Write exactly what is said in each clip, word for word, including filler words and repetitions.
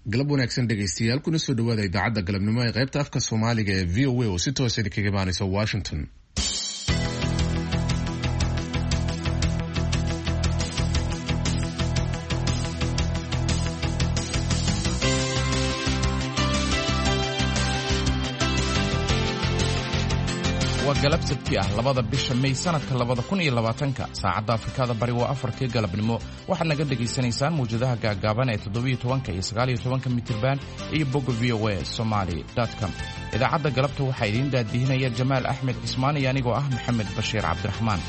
galab wanaagsan dhegaystayaal kuna soo dhawaada idaacadda galabnimo ee qaybta afka Soomaaliga ee V O A oo si toos ah kaga imaanaysa Washington. galab sabti ah labada bisha May sanadka labada kun iyo labaatanka saacada Afrikada bari waa afartii galabnimo waxaad naga dhageysanaysaan muujadaha gaagaaban ee toddoba iyo toban iyo sagaal iyo toban mitirban iyo bogga v o a somali dot com. idaacadda galabta waxaa idin daadihinaya Jamaal Axmed Cismaan iyo anigoo ah Maxamed Bashiir Cabdiraxmaan.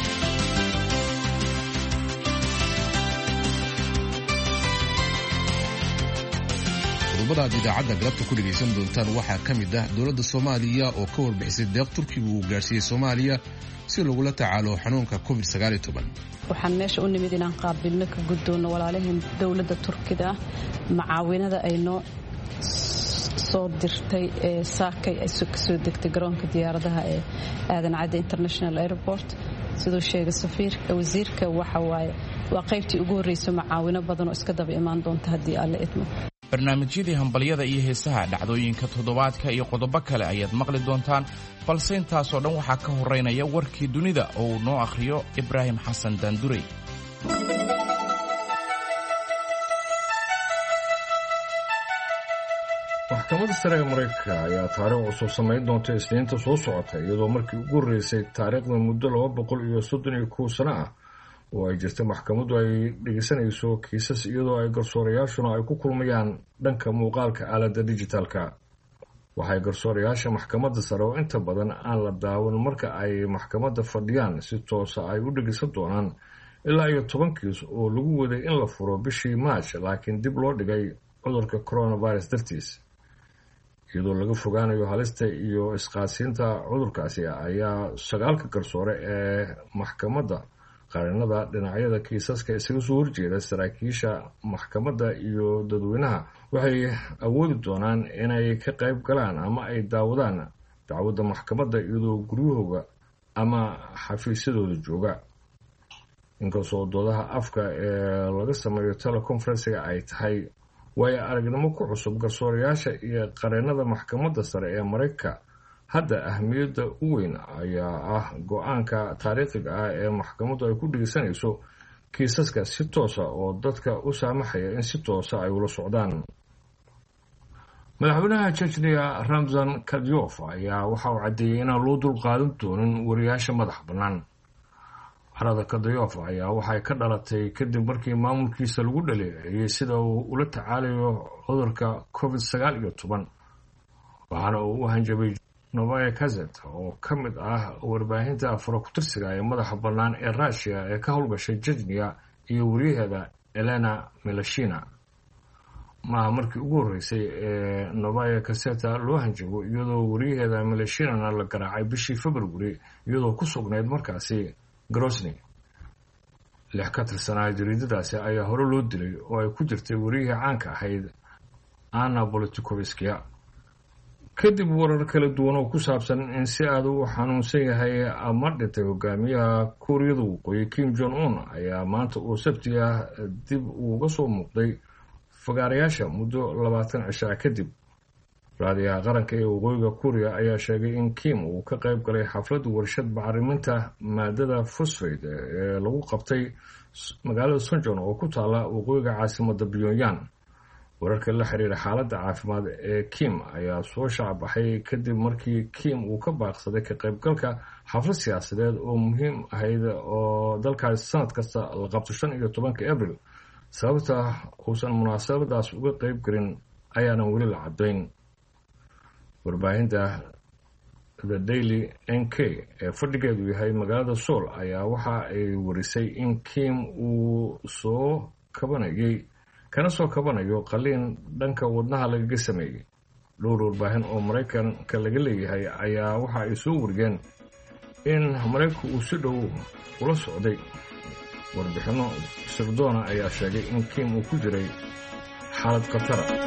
qodobada idaacadda galabta ku dhageysan doontaan waxaa ka mid ah dowladda Soomaaliya oo ka warbixisay deeq Turkiga uu gaarsiiyay Soomaaliya si lagula tacaalo xanuunka covid sagaal iyo toban. waxaan meesha u nimid inaan qaabilno ka gudoono walaalahan dowladda Turkiga macaawinada ay noo soo dirtay ee saakay ay soo degtay garoonka diyaaradaha ee Aadan Cadde International Airport. sidoo sheegay safiirka wasiirka waxa waaye waa qaybtii ugu horeysay macaawino badan oo iska daba imaan doonta haddii alle idmo. barnaamijyadii hambalyada iyo heesaha dhacdooyinka toddobaadka iyo qodobo kale ayaad maqli doontaan balse intaasoo dhan waxaa ka horeynaya warkii dunida oo uu noo akhriyo Ibraahim Xasan Daandurey. maxkamadda sare ee Mareykanka ayaa taariikh cusub samayn doonta Isniinta soo socota iyadoo markii ugu horeysay taariikhda muddo laba boqol iyo soddon iyo kow sano ah oo ay jirtay maxkamaddu ay dhegeysanayso kiisas iyadoo ay garsoorayaashuna ay ku kulmayaan dhanka muuqaalka aaladda dijitaalka. waxay garsoorayaasha maxkamadda sare oo inta badan aan la daawan marka ay maxkamadda fadhiyaan si toosa ay u dhegeysan doonaan ilaa iyo toban kiis oo lagu waday in la furo bishii March laakiin dib loo dhigay cudurka coronavirus dartiis. iyadoo laga fogaanayo halista iyo isqaasiinta cudurkaasi ayaa sagaalka garsoore ee maxkamadda qaranada dhinacyada kiisaska isaga soo horjeeda saraakiisha maxkamadda iyo dadweynaha waxay awoodi doonaan inay ka qayb galaan ama ay daawadaan dacwadda maxkamadda iyadoo guryahooda ama xafiisyadooda jooga. inkastoo doodaha afka ee laga sameeyo teleconferencega ay tahay way aragnimo ku cusub garsoorayaasha iyo qareennada maxkamadda sare ee Mareykanka, hadda ahmiyadda u weyn ayaa ah go'aanka taariikhiga ah ee maxkamaddu ay ku dhegeysanayso kiisaska si toosa oo dadka u saamaxaya in si toosa ay ula socdaan. madaxweynaha Chechnya Ramzan Kadyrov ayaa waxa uu caddeeyay inaan loo dulqaadan doonin wariyaasha madax bannaan. xarada Kadyrov ayaa waxay ka dhalatay kadib markii maamulkiisa lagu dhaleeceeyay sida uu ula tacaalayo cudurka covid sagaal iyo toban. waxaana uu u hanjabay Novaya Gazeta oo ka mid ah warbaahinta afar-ku-tirsiga ee madaxa bannaan ee Russia ee ka howlgashay Chechnya iyo wariyaheeda Elena Milashina. maaha markii ugu horeysay ee Novaya Gazeta loo hanjabo iyadoo wariyaheeda Milashina la garaacay bishii February iyadoo ku sugnayd markaasi Grozny. lix ka tirsanaa jariidadaasi ayaa hore loo dilay oo ay ku jirtay wariyihii caanka ahayd Anna Politkovskaya. kadib warar kala duwan oo ku saabsan in si aad u xanuunsan yahay ama dhintay hogaamiyaha Kuuriyada Waqooyi Kim Jong-un ayaa maanta oo Sabti ah dib uga soo muuqday fagaarayaasha muddo labaatan cisho kadib. raadiyaha qaranka ee waqooyiga Kuuriya ayaa sheegay in Kim uu ka qayb galay xaflad warshad bacriminta maadada phosphate ee lagu qabtay magaalada Suncheon oo ku taala waqooyiga caasimadda Pyongyang. wararka la xiriira xaaladda caafimaad ee Kim ayaa soo shaabaxay kadib markii Kim uu ka baaqsaday ka qaybgalka xaflad siyaasadeed oo muhiim ahayd oo dalkaas sanad kasta la qabto shan iyo tobanka Abriil. sababta uusan munaasabadaas uga qayb galin ayaanan weli la caddayn. warbaahinta The Daily N K ee fadhigeedu yahay magaalada Seoul ayaa waxa ay warisay in Kim uu soo kabanayay kana soo kabanayo qaliin dhanka wadnaha lagaga sameeyay. dhowr warbaahin oo Mareykanka laga leeyahay ayaa waxa ay soo wariyeen in Mareykanku uu si dhow ula socday. warbixino sirdoona ayaa sheegay in Kim uu ku jiray xaalad khatar ah.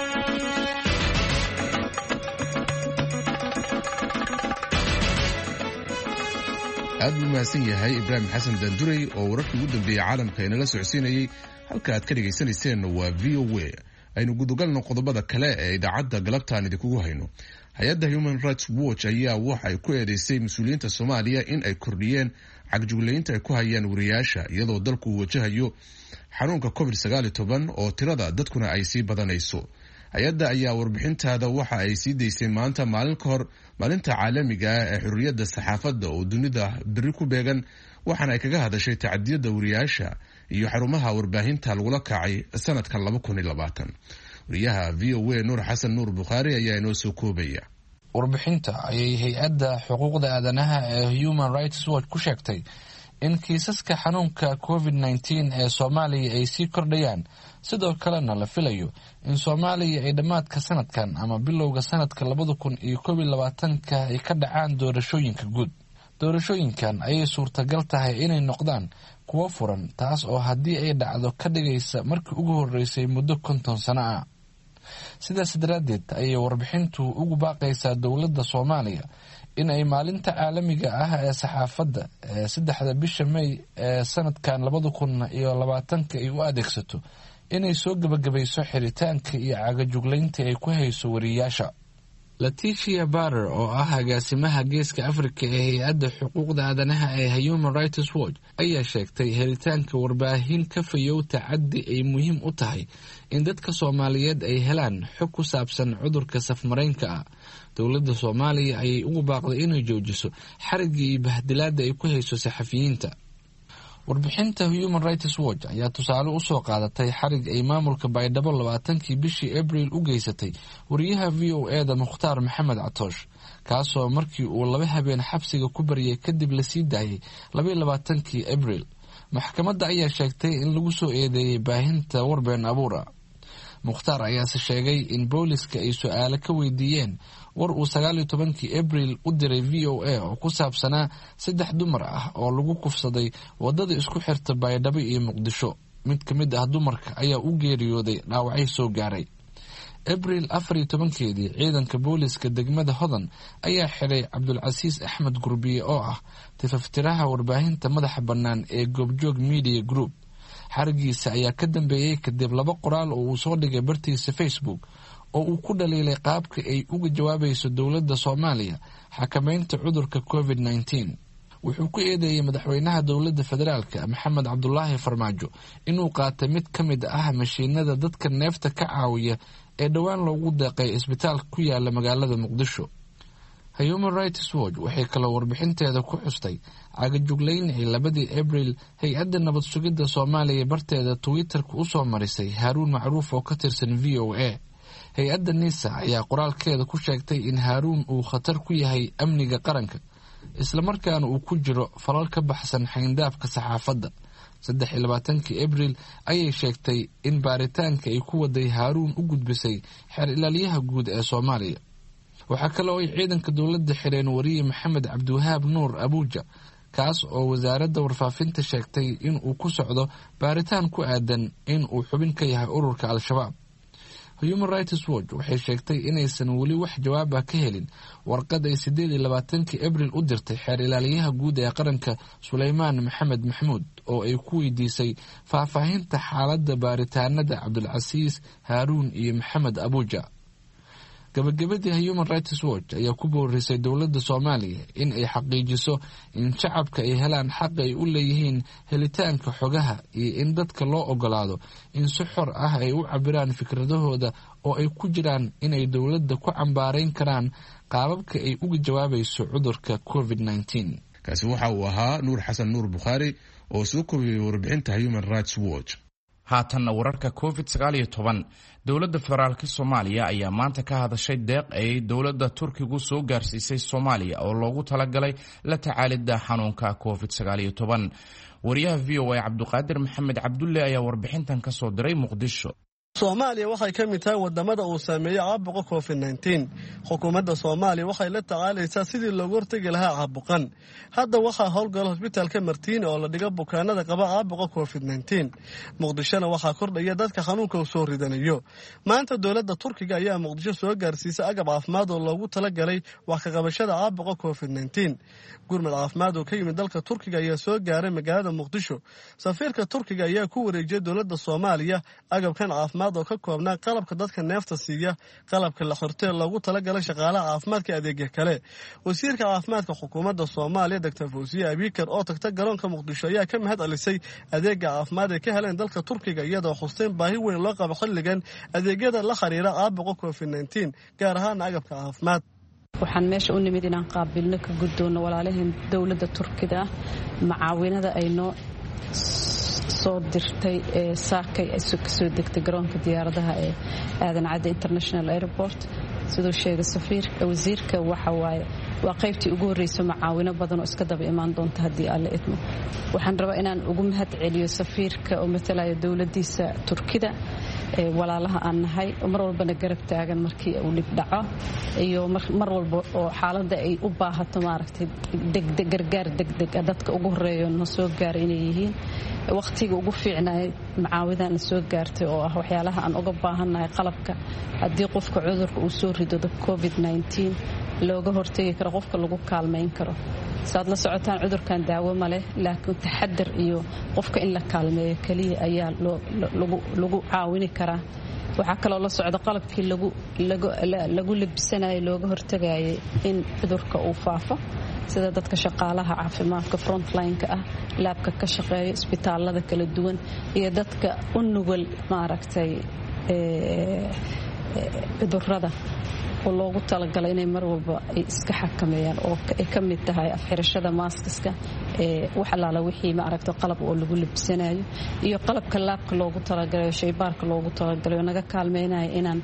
aad buu mahadsan yahay Ibraahim Xasan Daandurey oo wararkii ugu dambeeyay caalamka inala socodsiinayay. halka aad ka dhageysanayseen waa V O A. aynu gudogalno qodobada kale ee idaacadda galabtaan idinkugu hayno. hay-adda Human Rights Watch ayaa waxay ku eedeysay mas-uuliyiinta Soomaaliya in ay kordhiyeen cagjuglaynta ay ku hayaan wariyaasha iyadoo dalku wajahayo xanuunka covid sagaal iyo toban oo tirada dadkuna ay sii badanayso. hay-adda ayaa warbixintaada waxa ay sii daysay maanta maalin ka hor maalinta caalamiga ah ee xurriyadda saxaafadda oo dunida beri ku beegan, waxaana ay kaga hadashay tacadiyada wariyaasha iyo xarumaha warbaahinta lagula kacay sanadkan laba kun iyo labaatan. wariyaha v o a Nuur Xasan Nuur Bukhaari ayaa inoo soo koobaya. warbixinta ayay hay-adda xuquuqda aadanaha ee Human Rights Watch ku sheegtay in kiisaska xanuunka covid nineteen ee Soomaaliya ay sii kordhayaan, sidoo kalena la filayo in Soomaaliya ay dhammaadka sanadkan ama bilowga sanadka labada kun iyo koob iyo labaatanka ay ka dhacaan doorashooyinka guud. doorashooyinkan ayay suurtagal tahay inay noqdaan kuwo furan, taas oo haddii ay dhacdo ka dhigaysa markii ugu horeysay muddo konton sano ah. sidaas daraaddeed ayay warbixintu ugu baaqaysaa dowladda Soomaaliya in ay maalinta caalamiga ah ee saxaafadda ee saddexda bisha May ee sanadkan labada kun iyo labaatanka ay u adeegsato inay soo gabagabayso xiritaanka iyo cagajuglaynta ay ku hayso wariyaasha. Leticia Barrer oo ah agaasimaha Geeska Afrika ee hay-adda xuquuqda aadanaha ee Human Rights Watch ayaa sheegtay helitaanka warbaahin ka fayow tacaddi ay muhiim u tahay in dadka Soomaaliyeed ay helaan xog ku saabsan cudurka safmaraynka ah. dowladda Soomaaliya ayay ugu baaqday inay joojiso xarigga iyo bahdilaadda ay ku hayso saxafiyiinta. warbixinta Human Rights Watch ayaa tusaale u soo qaadatay xarig ay maamulka Baydhabo labaatankii bishii Abriil u geysatay wariyaha V O A da Mukhtaar Maxamed Catoosh, kaasoo markii uu laba habeen xabsiga ku bariyay kadib la sii daayay laba iyo labaatankii Abriil. maxkamadda ayaa sheegtay in lagu soo eedeeyay baahinta warbeen abuura. Mukhtaar ayaase sheegay in booliska ay su'aalo ka weydiiyeen war uu sagaal iyo tobankii Abriil u diray V O A oo ku saabsanaa saddex dumar ah oo lagu kufsaday wadada isku xirta Baydhabo iyo Muqdisho. mid ka mid ah dumarka ayaa u geeriyooday dhaawacyo soo gaaray. Abriil afar iyo tobankeedii ciidanka booliska degmada Hodan ayaa xiray Cabdulcasiis Axmed Gurbiye oo ah tifaftiraha warbaahinta madaxa bannaan ee Goobjoog Media Group. xarigiisa ayaa ka dambeeyay kadib laba qoraal oo uu soo dhigay bartiisa Facebook oo uu ku dhaliilay qaabka ay uga jawaabayso dowladda Soomaaliya xakamaynta cudurka covid nineteen. wuxuu ku eedeeyay madaxweynaha dowladda federaalka Maxamed Cabdullaahi Farmaajo inuu qaatay mid ka mid ah mashiinada dadka neefta ka caawiya ee dhowaan loogu deeqay isbitaalka ku yaala magaalada Muqdisho. Human Rights Watch waxay kaloo warbixinteeda ku xustay cagajuglayn ay labadii Abriil hay-adda nabad sugidda Soomaaliya barteeda Twitter-ka u soo marisay Haaruun Macruuf oo ka tirsan V O A. hay-adda Nisa ayaa qoraalkeeda ku sheegtay in Haaruun uu khatar ku yahay amniga qaranka, isla markaana uu ku jiro falal ka baxsan xayndaabka saxaafadda. saddex iyo labaatankii Abriil ayay sheegtay in baaritaanka ay ku waday Haaruun u gudbisay xeer ilaaliyaha guud ee Soomaaliya. waxaa kale oo ay ciidanka dowladda xireen wariye Maxamed Cabdiwahaab Nuur Abuuja, kaas oo wasaaradda warfaafinta sheegtay in uu ku socdo baaritaan ku aadan in uu xubin ka yahay ururka Al-Shabaab. Human Rights Watch waxay sheegtay inaysan weli wax jawaab ah ka helin warqad ay sideed iyo labaatankii Abriil u dirtay xeer ilaaliyaha guud ee qaranka Suleymaan Maxamed Maxmuud oo ay ku weydiisay faahfaahinta xaaladda baaritaanada Cabdulcasiis, Haaruun iyo Maxamed Abuuja. gabagabadii Human Rights Watch ayaa ku boorisay dowladda Soomaaliya in ay xaqiijiso in shacabka ay helaan xaq ay u leeyihiin helitaanka xogaha iyo in dadka loo ogolaado in si xor ah ay u cabiraan fikradahooda oo ay ku jiraan inay dowladda ku cambaarayn karaan qaababka ay uga jawaabayso cudurka covid nineteen. kaasi waxa uu ahaa Nuur Xasan Nuur Bukhaari oo soo koobiyay warbixinta Human Rights Watch. haatanna wararka covid sagaal iyo toban. dowladda federaalka Soomaaliya ayaa maanta ka hadashay deeq ay dowladda Turkigu soo gaarsiisay Soomaaliya oo loogu talagalay la tacaalidda xanuunka covid sagaal iyo toban. wariyaha V O A Cabduqaadir Maxamed Cabdulle ayaa warbixintan ka soo diray Muqdisho. Soomaaliya waxay ka mid tahay wadamada uu saameeyay caabuqa covid nineteen. Xukuumadda Soomaaliya waxay la tacaalaysaa sidii looga hortagi lahaa caabuqan. Hadda waxaa howlgala Hospitaalka Martiin oo la dhigo bukaanada qaba caabuqa covid nineteen. Muqdishona waxaa kordhaya dadka xanuunka soo ridanayo. Maanta dowladda Turkiga ayaa Muqdisho soo gaarsiisay agab caafimaad oo loogu talagalay wax ka qabashada caabuqa covid nineteen. Gurmad caafimaad oo ka yimid dalka Turkiga ayaa soo gaaray magaalada Muqdisho. Safiirka Turkiga ayaa ku wareejiyay dowladda Soomaaliya agabkan caafimaad labaad oo ka koobnaa qalabka dadka neefta siiya, qalabka la xirtay loogu talagalay shaqaalaha caafimaadka adeegya kale. wasiirka caafimaadka xukuumadda Soomaaliya Doctor Fawziya Abikar oo tagta garoonka Muqdisho ayaa ka mahad celisay adeega caafimaad ee ka heleen dalka Turkiga iyadoo xusteen baahi weyn loo qabo xilligan adeegyada la xiriira caabuqa covid nineteen gaar ahaan agabka caafimaad. waxaan meesha u nimid inaan qaabilno ka gudoono walaalaheen dawladda Turkiga macaawinada ay noo soo dirtay ee saakay ay soo degtay garoonka diyaaradaha ee Aadan Cadde International Airport. sidoo sheegay safiirka wasiirka waxa waaye waa qaybtii ugu horeysay macaawino badan oo iska daba imaan doonta haddii alle idmo. waxaan rabaa inaan ugu mahad celiyo safiirka oo matalaya dawladdiisa Turkida ee walaalaha aan nahay oo mar walbana garab taagan markii uu dhib dhaco iyo mar walba oo xaaladda ay u baahato maaragtay degdeg gargaar degdeg dadka ugu horeeyo noo soo gaaray inay yihiin waqtiga ugu fiicnaa macaawidana soo gaartay oo ah waxyaalaha aan uga baahanahay qalabka haddii qofka cudurka uu soo rido covid nineteen looga hortagi karo qofka lagu kaalmeyn karo. saad la socotaan cudurkan daawo ma leh laakiin taxadar iyo qofka in la kaalmeeyo kaliya ayaa lagu lagu caawini karaa. waxaa kaloo la socda qalabkii lagu lagu lagu labisanayo looga hortagayay in cudurka uu faafo sida dadka shaqaalaha caafimaadka frontline-ka ah laabka ka shaqeeya isbitaalada kala duwan iyo dadka u nugul maaragtay ee cudurrada oo loogu talagalay inay mar walba ay iska xakameeyaan oo ay ka mid tahay afxirashada maaskiska ee wax alaala wixii ma aragto qalab oo lagu labisanayo iyo qalabka laabka loogu talagalay shaybaarka loogu talagalay naga kaalmeynaya inaan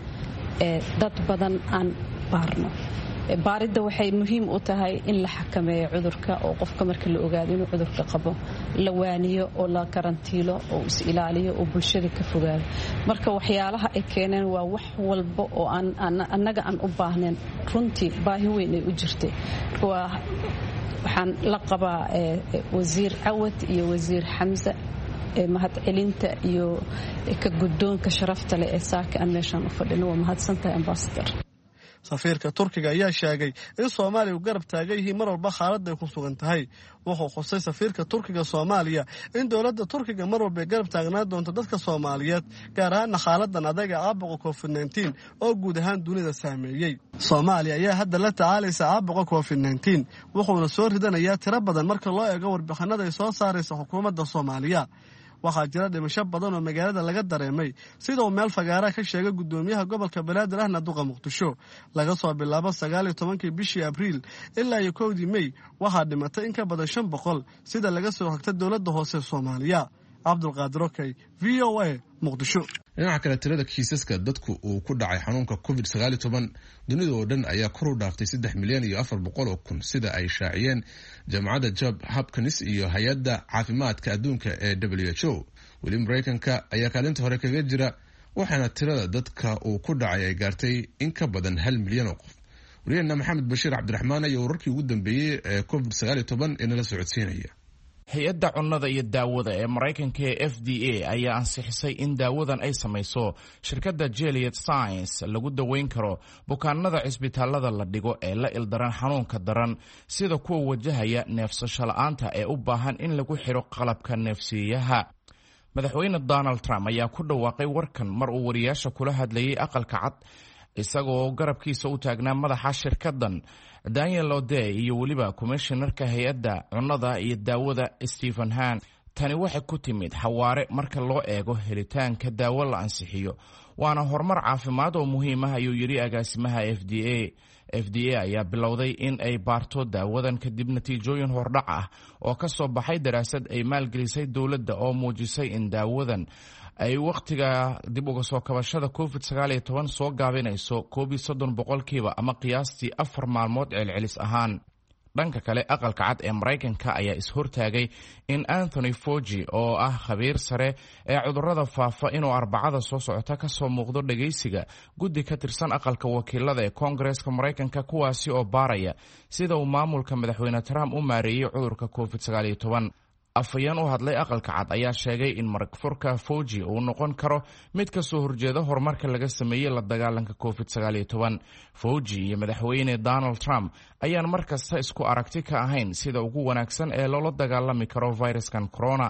dad badan aan baarno. baaridda waxay muhiim u tahay in la xakameeyo cudurka oo qofka marka la ogaado inuu cudurka qabo la waaniyo oo la karantiilo oo is ilaaliyo oo bulshada ka fogaado. marka waxyaalaha ay keeneen waa wax walba oo aan annaga aan u baahnayn runtii baahi weyn ay u jirtay. waa waxaan la qabaa wasiir Cawad iyo wasiir Xamza mahad celinta iyo ka gudoonka sharafta leh ee saaka aan meeshan u fadhino. waa mahadsantahay ambassador. safiirka Turkiga ayaa sheegay in Soomaaliya uu garab taagan yahay mar walba xaaladda ay ku sugan tahay. wuxuu xusay safiirka Turkiga Soomaaliya in dawladda Turkiga mar walba garab taagnaa doonto dadka Soomaaliyeed gaar ahaan xaaladdan adag ee caabuqa covid nineteen oo guud ahaan dunida saameeyay. Soomaaliya ayaa hadda la tacaalaysa caabuqa covid nineteen wuxuuna soo ridanayaa tiro badan marka loo eego warbixinada ay soo saaraysa xukuumadda Soomaaliya. waxaa jira dhimasho badan oo magaalada laga dareemay sida uu meel fagaara ka sheegay gudoomiyaha gobolka Banaadir ahna duqa Muqdisho. laga soo bilaabo sagaal iyo tobankii bishii Abriil ilaa iyo kowdii May waxaa dhimatay in ka badan shan boqol sida laga soo xigtay dawladda hoose Soomaaliya. Cabdulqaadir Okey, V O A, Muqdisho. dhinaca kale tirada kiisaska dadku uu ku dhacay xanuunka covid sagaal iyo toban dunida oo dhan ayaa kor u dhaaftay saddex milyan iyo afar boqol oo kun sida ay shaaciyeen jaamacadda Johns Hopkins iyo hay-adda caafimaadka adduunka ee W H O. weli Mareykanka ayaa kaalinta hore kaga jira waxaana tirada dadka uu ku dhacay ay gaartay in ka badan hal milyan oo qof. wariyeenna Maxamed Bashiir Cabdiraxmaan ayaa wararkii ugu dambeeyey ee covid sagaal iyo toban ee nala socodsiinaya. hay-adda cunnada iyo daawada ee Mareykanka ee F D A ayaa ansixisay in daawadan ay samayso shirkadda Gilead Sciences lagu daweyn karo bukaanada cisbitaalada la dhigo ee la ildaran xanuunka daran sida kuwa wajahaya neefsasho la'aanta ee u baahan in lagu xiro qalabka neefsiyaha. madaxweyne Donald Trump ayaa ku dhawaaqay warkan mar uu wariyaasha kula hadlayay aqalka cad isagoo garabkiisa u taagnaa madaxa shirkaddan Daniel O'Day iyo weliba komishinarka hay-adda cunnada iyo daawada Stephen Hahn. tani waxay ku timid xawaare marka loo eego helitaanka daawo la ansixiyo waana horumar caafimaad oo muhiim ah ayuu yidhi agaasimaha F D A. F D A ayaa bilowday in ay baarto daawadan kadib natiijooyin hordhac ah oo ka soo baxay daraasad ay maalgelisay dowladda oo muujisay in daawadan ay wakhtiga dib uga soo kabashada covid sagaal iyo toban soo gaabinayso koob iyo soddon boqolkiiba ama qiyaastii afar maalmood celcelis ahaan. dhanka kale aqalka cad ee Mareykanka ayaa ishortaagay in Anthony Fauci oo ah khabiir sare ee cudurrada faafa inuu arbacada soo socota ka soo muuqdo dhageysiga guddi ka tirsan aqalka wakiilada ee Koongareeska Mareykanka kuwaasi oo baaraya sida uu maamulka madaxweyne Trump u maareeyay cudurka covid sagaal iyo toban. afayeen u hadlay aqalka cad ayaa sheegay in maragfurka Fauci uu noqon karo mid ka soo horjeeda horumarka laga sameeyay la dagaalanka covid sagaal iyo toban. Fauci iyo madaxweyne Donald Trump ayaan markasta isku aragti ka ahayn sida ugu wanaagsan ee loola dagaalami karo viruskan corona.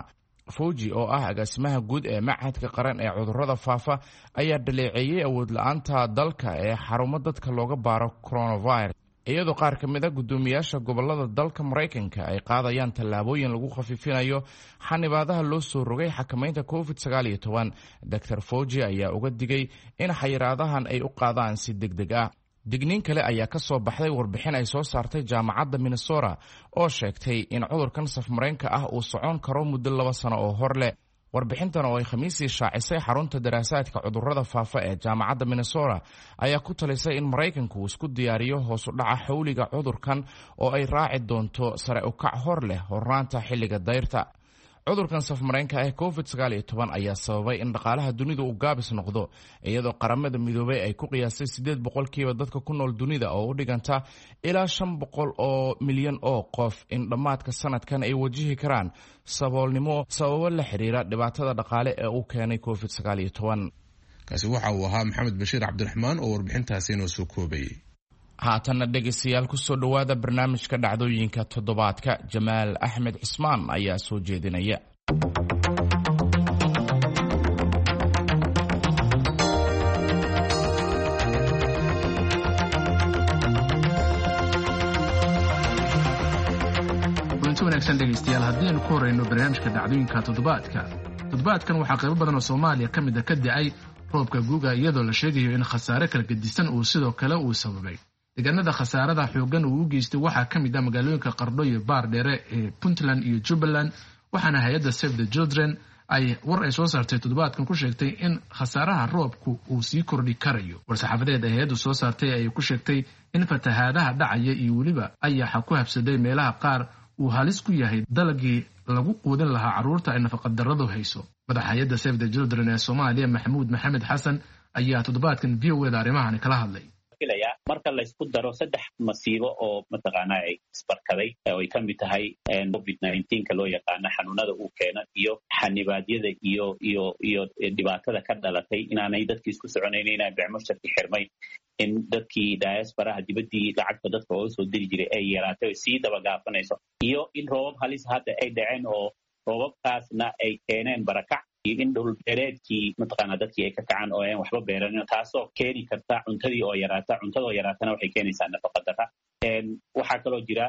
Fauci oo ah agaasimaha guud ee Machadka Qaran ee Cudurrada Faafa ayaa dhaleeceeyay awood la'aanta dalka ee xarumo dadka looga baaro coronavirus, iyadoo qaar ka mid a guddoomiyaasha gobollada dalka Maraykanka ay qaadayaan tallaabooyin lagu khafiifinayo xanibaadaha loo soo rogay xakamaynta covid sagaal iyo toban. Doctor Fauci ayaa uga digay in xayiraadahan ay u qaadaan si degdeg ah. digniin kale ayaa ka soo baxday warbixin ay soo saartay jaamacadda Minnesota oo sheegtay in cudurkan safmareenka ah uu socon karo muddo laba sano oo hor leh. warbixintan oo ay khamiisii shaacisay xarunta daraasaadka cudurrada faafa ee jaamacadda Minnesota ayaa ku talisay in Maraykanku uu isku diyaariyo hoos u dhaca xawliga cudurkan oo ay raaci doonto sare u kac hor leh horraanta xilliga dayrta. cudurkan safmareenka ah covid sagaal iyo toban ayaa sababay in dhaqaalaha dunida uu gaabis noqdo, iyadoo qaramada midoobay ay ku qiyaasay siddeed boqolkiiba dadka ku nool dunida oo u dhiganta ilaa shan boqol oo milyan oo qof in dhammaadka sanadkan ay wajihi karaan saboolnimo sababo la xiriira dhibaatada dhaqaale ee uu keenay covid sagaal iyo toban. kaasi waxa uu ahaa Maxamed Bashiir Cabdiraxmaan oo warbixintaasi inoo soo koobayay. haatanna dhegaystayaal ku soo dhowaada barnaamijka dhacdooyinka toddobaadka. Jamaal Axmed Cismaan ayaa soo jeedinaya. kulanti wanaagsan dhegaystayaal, haddii aynu ku horeyno barnaamijka dhacdooyinka toddobaadka toddobaadkan waxaa qaybo badan oo Soomaaliya ka mid ah ka da'ay roobka guga, iyadoo la sheegayo in khasaare kala gedisan uu sidoo kale uu sababay. deegaanada khasaarada xoogan uu u geystay waxaa ka mid ah magaalooyinka Qardho iyo Baardheere ee Puntland iyo Jubbaland, waxaana hay'adda Save the Children ay war ay soo saartay toddobaadkan ku sheegtay in khasaaraha roobku uu sii kordhi karayo. war-saxaafadeed ay hay'addu soo saartay ayay ku sheegtay in fatahaadaha dhacaya iyo weliba ayaxa ku habsaday meelaha qaar uu halis ku yahay dalagii lagu quudin lahaa carruurta ay nafaqadarradu hayso. madaxa hay'adda Save the Children ee Soomaaliya Maxamuud Maxamed Xasan ayaa toddobaadkan V O A da arrimahan kala hadlay. marka la isku daro saddex masiibo oo mataqaanaa ay isbarkaday oo ay ka mid tahay covid nineteen ka loo yaqaano xanuunada uu keena iyo xanibaadyada iyo iyo iyo dhibaatada ka dhalatay inaanay dadkii isku soconayn, inay bicmusharki xirmay, in dadkii diasporaha dibaddii lacagta dadka oo soo diri jiray ay yaraatay oo sii dabagaafanayso, iyo in roobab halis hadda ay dhaceen oo roobabkaasna ay keeneen barakac iyo in dhul beereedkii mataqaanaa dadkii ay ka kacaan oo aan waxba beeranin, taasoo keeni karta cuntadii oo yaraata. cuntadoo yaraatana waxay keenaysaa nafaqadarra. waxaa kaloo jira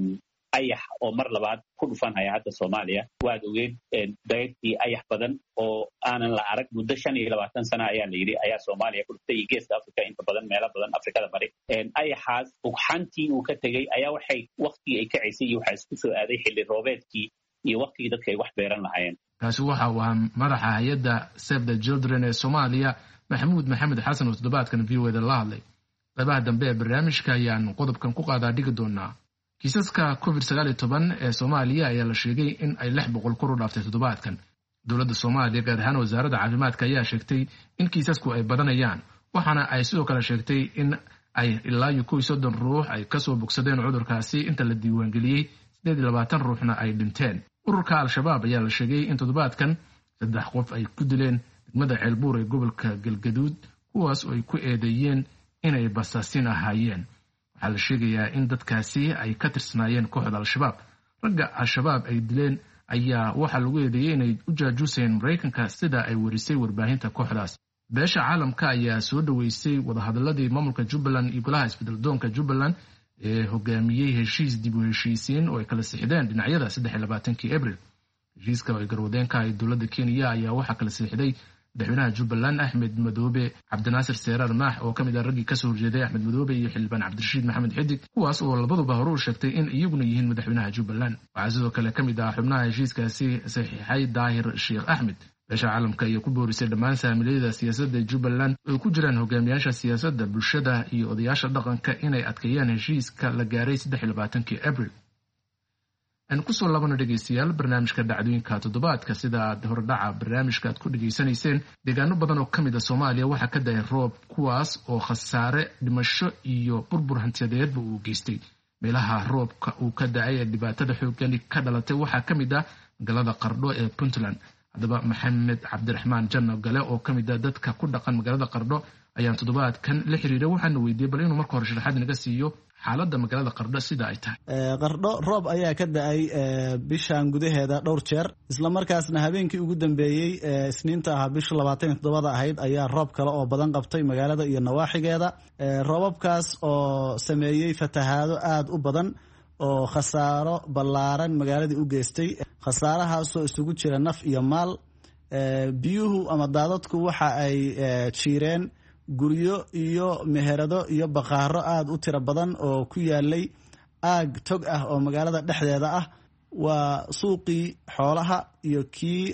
ayax oo mar labaad ku dhufanhaya hadda Soomaaliya. waad ogeed dayrtii ayax badan oo aanan la arag muddo shan iyo labaatan sana ayaa la yidhi ayaa Soomaaliya ku dhuftay iyo geeska Afrika inta badan meelo badan Afrikada bari. ayaxaas ugxantii uu ka tegey ayaa waxay waqtigii ay kacaysay iyo waxaa isku soo aaday xilli roobeedkii iyo waqtigii dadka ay wax beeran lahaayeen. kaasi waxa uu ahaa madaxa hay'adda Save the Children ee Soomaaliya Maxamuud Maxamed Xasan oo toddobaadkan V O A da la hadlay. qaybaha dambe ee barnaamijka ayaan qodobkan ku qaadaa dhigi doonaa. kiisaska covid sagaal iyo toban ee Soomaaliya ayaa la sheegay in ay lix boqol kor u dhaaftay toddobaadkan. dowladda Soomaaliya gaar ahaan wasaaradda caafimaadka ayaa sheegtay in kiisasku ay badanayaan, waxaana ay sidoo kale sheegtay in ay ilaa iyo kow iyo soddon ruux ay kasoo bogsadeen cudurkaasi inta la diiwaangeliyey, siddeed iyo labaatan ruuxna ay dhinteen. ururka Al-Shabaab ayaa la sheegay in toddobaadkan saddex qof ay ku dileen degmada Ceelbuur ee gobolka Galgaduud, kuwaas oo ay ku eedeeyeen inay basaasin ahaayeen. waxaa la sheegayaa in dadkaasi ay ka tirsanaayeen kooxda Al-Shabaab. ragga Al-Shabaab ay dileen ayaa waxaa lagu eedeeyey inay u jaajuusayeen Maraykanka, sida ay warisay warbaahinta kooxdaas. beesha caalamka ayaa soo dhaweysay wadahadaladii maamulka Jubbaland iyo golaha isbedel doonka Jubbaland ee hogaamiyey heshiis dib u heshiisiin oo ay kala sixdeen dhinacyada saddex iyo labaatankii Abriil. heshiiska oo ay garwadeenka ay dowladda Kenya ayaa waxaa kala sixday madaxweynaha Jubbaland Axmed Madoobe, Cabdinaasir Seeraar Maax oo ka mid ah raggii kasoo horjeeday Axmed Madoobe, iyo xildhibaan Cabdirashiid Maxamed Xidig, kuwaas oo labaduba hore u sheegtay in iyaguna yihiin madaxweynaha Jubbaland. waxaa sidoo kale ka mid ah xubnaha heshiiskaasi saxiixay Daahir Sheekh Axmed. beesha caalamka ayaa ku boorisay dhammaan saamilayada siyaasadda Jubbaland oo ku jiraan hogaamiyaasha siyaasadda, bulshada iyo odayaasha dhaqanka inay adkeeyaan heshiiska la gaaray saddex iyo labaatankii Abriil. aan ku soo laabano dhegaystayaal barnaamijka dhacdooyinka toddobaadka. sida aad hordhaca barnaamijka aad ku dhegaysanayseen, deegaano badan oo ka mid ah Soomaaliya waxaa ka da'ay roob, kuwaas oo khasaare dhimasho iyo burbur hantiyadeedba uu geystay. meelaha roobka uu ka da'ay ee dhibaatada xoogani ka dhalatay waxaa ka mid ah magaalada Qardho ee Puntland. haddaba Maxamed Cabdiraxmaan Janno Gale oo ka mid ah dadka ku dhaqan magaalada Qardho ayaan toddobaadkan la xiriiray, waxaana weydiiyey bal inuu marka hore sharaxaad naga siiyo xaaladda magaalada qardho sida ay tahay. qardho roob ayaa ka da-ay bishan gudaheeda dhowr jeer islamarkaasna habeenkii ugu dambeeyey isniinta ahaa bisha labaatan iyo toddobada ahayd ayaa roob kale oo badan qabtay magaalada iyo nawaaxigeeda. roobabkaas oo sameeyey fatahaado aada u badan oo khasaaro ballaaran magaaladii u geystay. khasaarahaasoo isugu jira naf iyo maal. biyuhu ama daadadku waxa ay jiireen guryo iyo meherado iyo baqaaro aada u tiro badan oo ku yaalay aag tog ah oo magaalada dhexdeeda ah. waa suuqii xoolaha iyo kii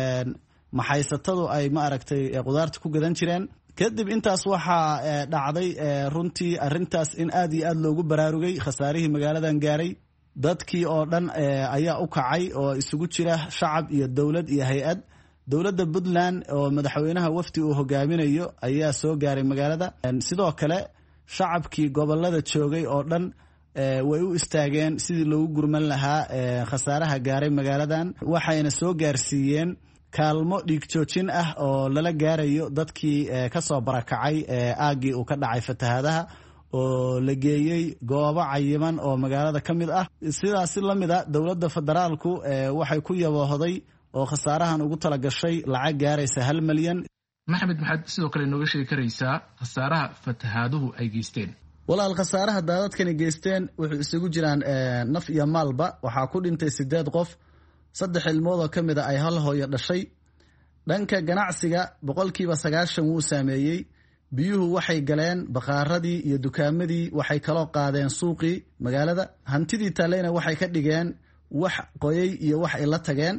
maxaysatadu ay ma aragtay qudaarta ku gadan jireen. kadib intaas waxaa dhacday runtii arintaas in aada iyo aada loogu baraarugay khasaarihii magaaladan gaaray. dadkii oo dhan ayaa u kacay oo isugu jira shacab iyo dowlad iyo hay-ad. dowladda puntland oo madaxweynaha wafdi uu hogaaminayo ayaa soo gaaray magaalada. sidoo kale shacabkii gobolada joogay oo dhan way u istaageen sidii loogu gurman lahaa khasaaraha gaaray magaaladan. waxayna soo gaarsiiyeen kaalmo dhiigjoojin ah oo lala gaarayo dadkii kasoo barakacay aaggii uu ka dhacay fatahaadaha oo la geeyey goobo cayiman oo magaalada ka mid ah. sidaasi la mid a dowladda federaalku waxay ku yaboohday oo khasaarahan ugu tala gashay lacag gaaraysa hal malyan. maxamed maxaad sidoo kale nooga sheegi karaysaa khasaaraha fatahaaduhu ay geysteen? walaal khasaaraha daadadkani geysteen wuxuu isugu jiraan naf iyo maalba. waxaa ku dhintay sideed qof, saddex ilmood oo ka mid a ay hal hooyo dhashay. dhanka ganacsiga boqolkiiba sagaashan wuu saameeyey. biyuhu waxay galeen baqaaradii iyo dukaamadii, waxay kaloo qaadeen suuqii magaalada. hantidii taaleyna waxay ka dhigeen wax qoyay iyo wax ay la tageen.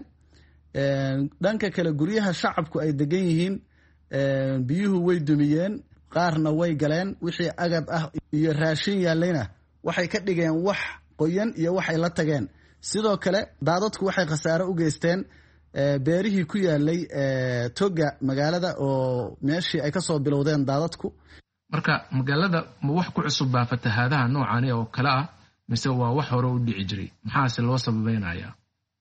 dhanka kale guryaha shacabku ay degan yihiin biyuhu way dumiyeen, qaarna way galeen. wixii agab ah iyo raashin yaalayna waxay ka dhigeen wax qoyan iyo wax ay la tageen. sidoo kale daadadku waxay khasaaro u geysteen beerihii ku yaalay toga magaalada oo meeshii ay kasoo bilowdeen daadadku. marka magaalada ma wax ku cusub baa fatahaadaha noocani oo kale ah mise waa wax hore u dhici jiray? maxaase loo sababeynaya?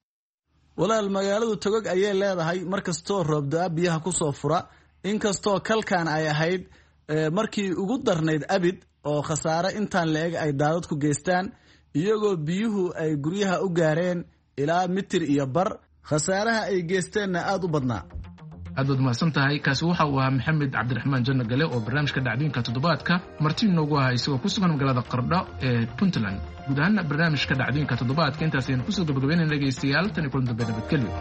walaal magaaladu togog ayay leedahay markastoo roobda biyaha kusoo fura. inkastoo kalkan ay ahayd markii ugu darnayd abid oo khasaare intaan la-eg ay daadadku geystaan, iyagoo biyuhu ay guryaha u gaareen ilaa mitir iyo bar. khasaaraha ay geysteenna aada u badnaa. aad baad mahadsan tahay. kaasi waxa uu ahaa maxamed cabdiraxmaan janno gale oo barnaamijka dhacdooyinka toddobaadka marti noogu ahaa isagoo ku sugan magaalada qardho ee puntland. guud ahaana barnaamijka dhacdooyinka toddobaadka intaas aynu kusoo gabagabeynayna dhegaystayaal tan iyo kulan dambe nabadgelyo.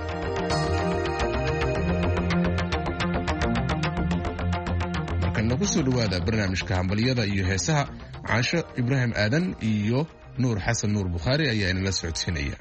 markana kusoo dhawaada barnaamijka hambaliyada iyo heesaha. caasho ibraahim aadan iyo nuur xasan nuur bukhaari ayaa inala socodsiinaya.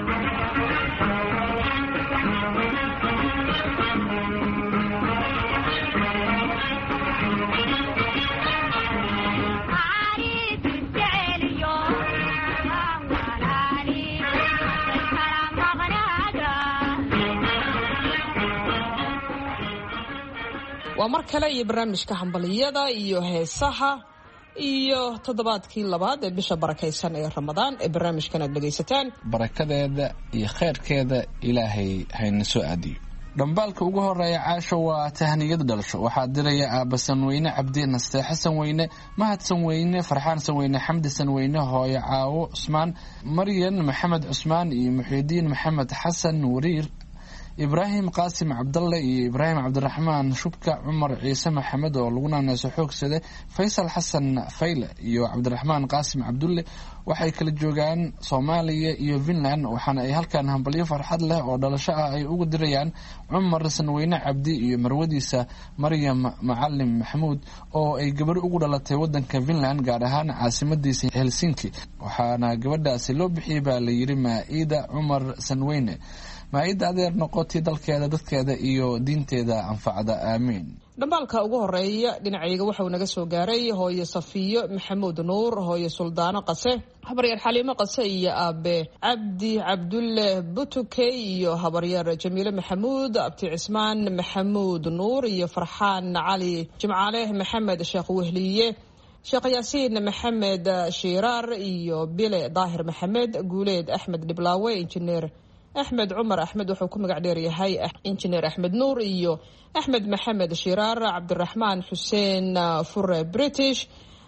waa mar kale iyo barnaamijka hambaliyada iyo heesaha iyo toddobaadkii labaad ee bisha barakaysan ee ramadaan ee barnaamijkan aad dhegaysataan. barakadeeda iyo khayrkeeda ilaahay hayna soo aadiyo. dhambaalka ugu horeeya caasho waa tahniyada dhalasho. waxaa diraya aabba sanweyne cabdi, nasteexe sanweyne, mahad sanweyne, farxaan sanweyne, xamdi sanweyne, hooyo caawo cusmaan, maryan maxamed cusmaan iyo muxiidiin maxamed xasan wariir, ibraahim qaasim cabdalle iyo ibraahim cabdiraxmaan shubka, cumar ciise maxamed oo lagu naaneyso xoogsade, faysal xasan fayle iyo cabdiraxmaan qaasim cabdulle. waxay kala joogaan soomaaliya iyo finland, waxaana ay halkan hambalyo farxad leh oo dhalasho ah ay ugu dirayaan cumar sanweyne cabdi iyo marwadiisa maryam macalim maxamuud oo ay gabadho ugu dhalatay wadanka finland, gaar ahaan caasimadiisa helsinki. waxaana gabadhaasi loo bixiyey baa layidhi maa-ida cumar sanweyne. maa-ida adeer noqotay dalkeeda, dadkeeda iyo diinteeda anfacda, aamiin. dhambaalka ugu horeeya dhinacayga waxauu naga soo gaaray hooyo safiyo maxamuud nuur, hooyo suldaano qase, habaryar xaliimo qase iyo aabe cabdi cabdulle butukey iyo habaryar jamiile maxamuud, abti cismaan maxamuud nuur iyo farxaan cali jimcaale maxamed sheekh wehliye, sheekh yaasiin maxamed shiiraar iyo bile daahir maxamed, guuleed axmed dhiblaawe, injineer axmed cumar axmed wuxuu ku magac dheer yahay injineer axmed nuur iyo axmed maxamed shiraar, cabdiraxmaan xuseen fure british,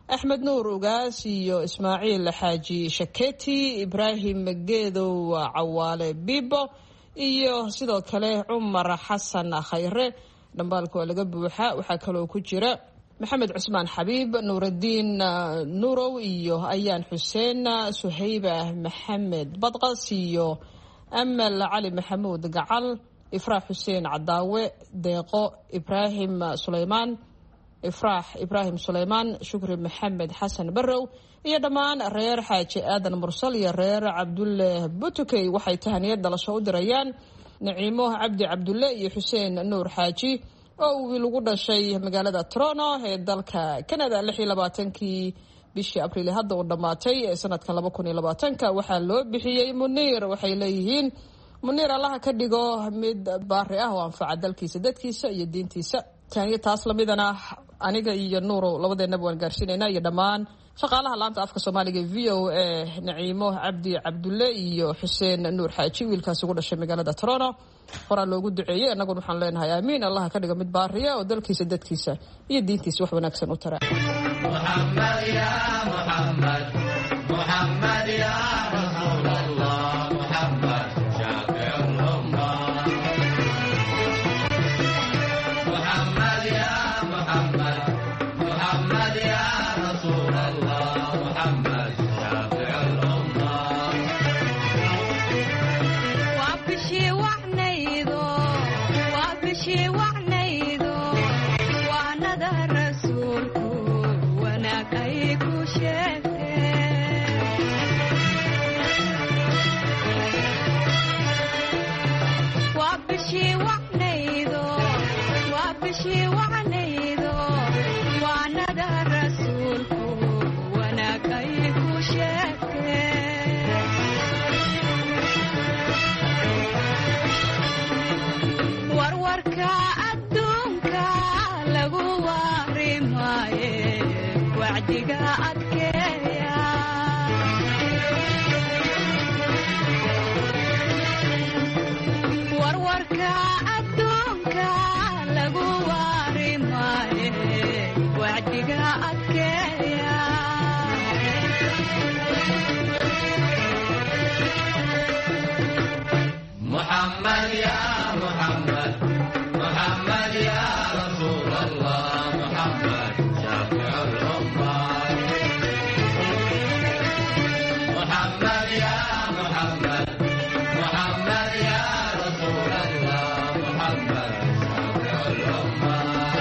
axmed nuur ugaas iyo ismaaciil xaaji shaketi ibraahim geedow cawaale bibo iyo sidoo kale cumar xasan khayre dhambaalka waa laga buuxa. waxaa kaloo ku jira maxamed cusmaan xabiib nuuraddiin nuurow iyo ayaan xuseen suhayba maxamed badqas iyo amal cali maxamuud gacal ifraax xuseen cadaawe deeqo ibraahim sulaymaan ifraax ibraahim sulaymaan shukri maxamed xasan barrow iyo dhammaan reer xaaji aadan mursal iyo reer cabdulle butukey waxay tahaniyad dhalasho u dirayaan naciimo cabdi cabdulle iyo xuseen nuur xaaji oo uu lagu dhashay magaalada Toronto ee dalka Canada lix iyo labaatankii bishii Abriil hadda uu dhamaatay ee sanadka laba kun iyo labaatanka. waxaa loo bixiyey Muniir. waxay leeyihiin Muniir Allah ka dhigo mid baari ah oo anfaca dalkiisa dadkiisa iyo diintiisa. taaniyo taas lamidana aniga iyo Nuuro labadeena waan gaarsiinayna iyo dhammaan shaqaalaha laanta afka Soomaaliga V O A Naciimo Cabdi Cabdulle iyo Xuseen Nuur Xaaji wiilkaas ugu dhashay magaalada Toronto. horaa loogu duceeyay annaguna waxaan leenahay aamiin Allah ka dhigo mid baariya oo dalkiisa dadkiisa iyo diintiisa wax wanaagsan u tara. Muhammad ya Muhammad Muhammad ya Rasulullah Muhammad shafi'ul ummah Muhammad ya Muhammad Muhammad ya Rasulullah Muhammad shafi'ul ummah wa bishi wa'naydo wa bishi wa'naydo wa nada rasulku wanakay ku sheegte wa bishi wa'naydo wa bishi wa'naydo wa nada rasulku wanakay ku sheegte warwarka adduunka lagu warimaaye wacdiga adkeeya warwarka adduunka lagu warimaaye wacdiga adkeeya Muhammad ya Muhammad Muhammad ya Rasulullah Muhammad shafi'ul ummah Muhammad ya Muhammad Muhammad ya Rasulullah Muhammad shafi'ul ummah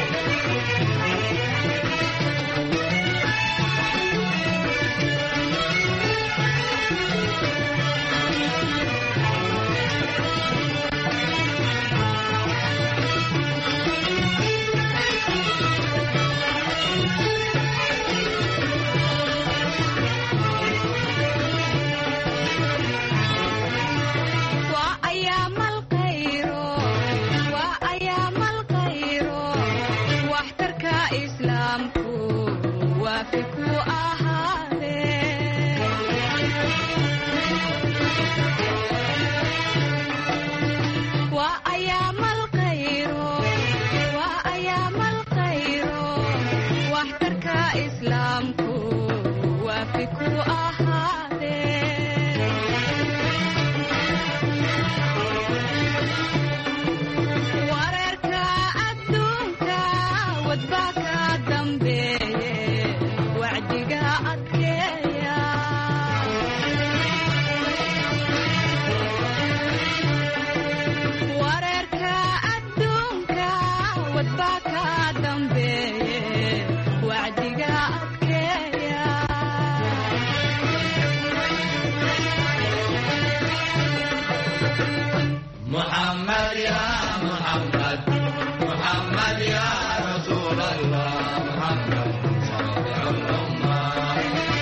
Muhammad ya Muhammad Muhammad ya Rasulullah Muhammad shafi'ul ummah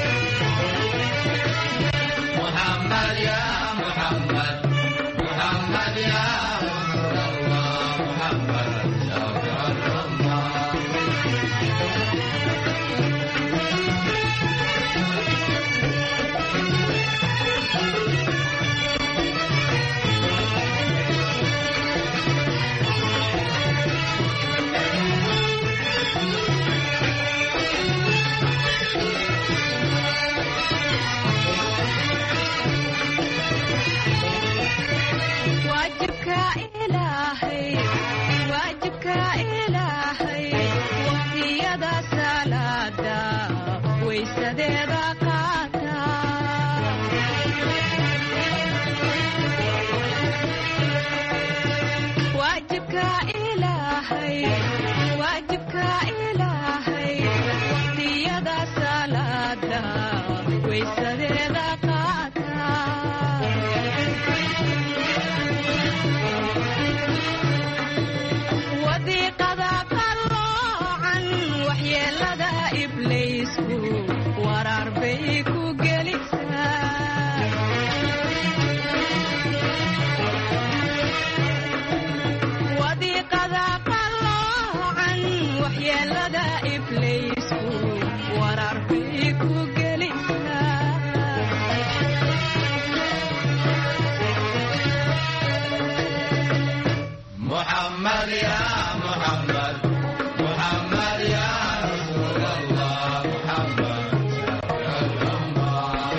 Muhammad ya Muhammad Muhammad ya Rasulullah Muhammad shafi'ul waysadeeda qaata waajibka ilaahay waajibka ilaahay waqtiyada salaada waysadeeda qaata wadiiqada qaloocan waxyeelada ibliisku warar bay ku gelisaa wadiiqada qaloocan waxyeelada ibliisku warar bay ku gelisaa محمد يا محمد محمد يا رسول الله محمد يا الله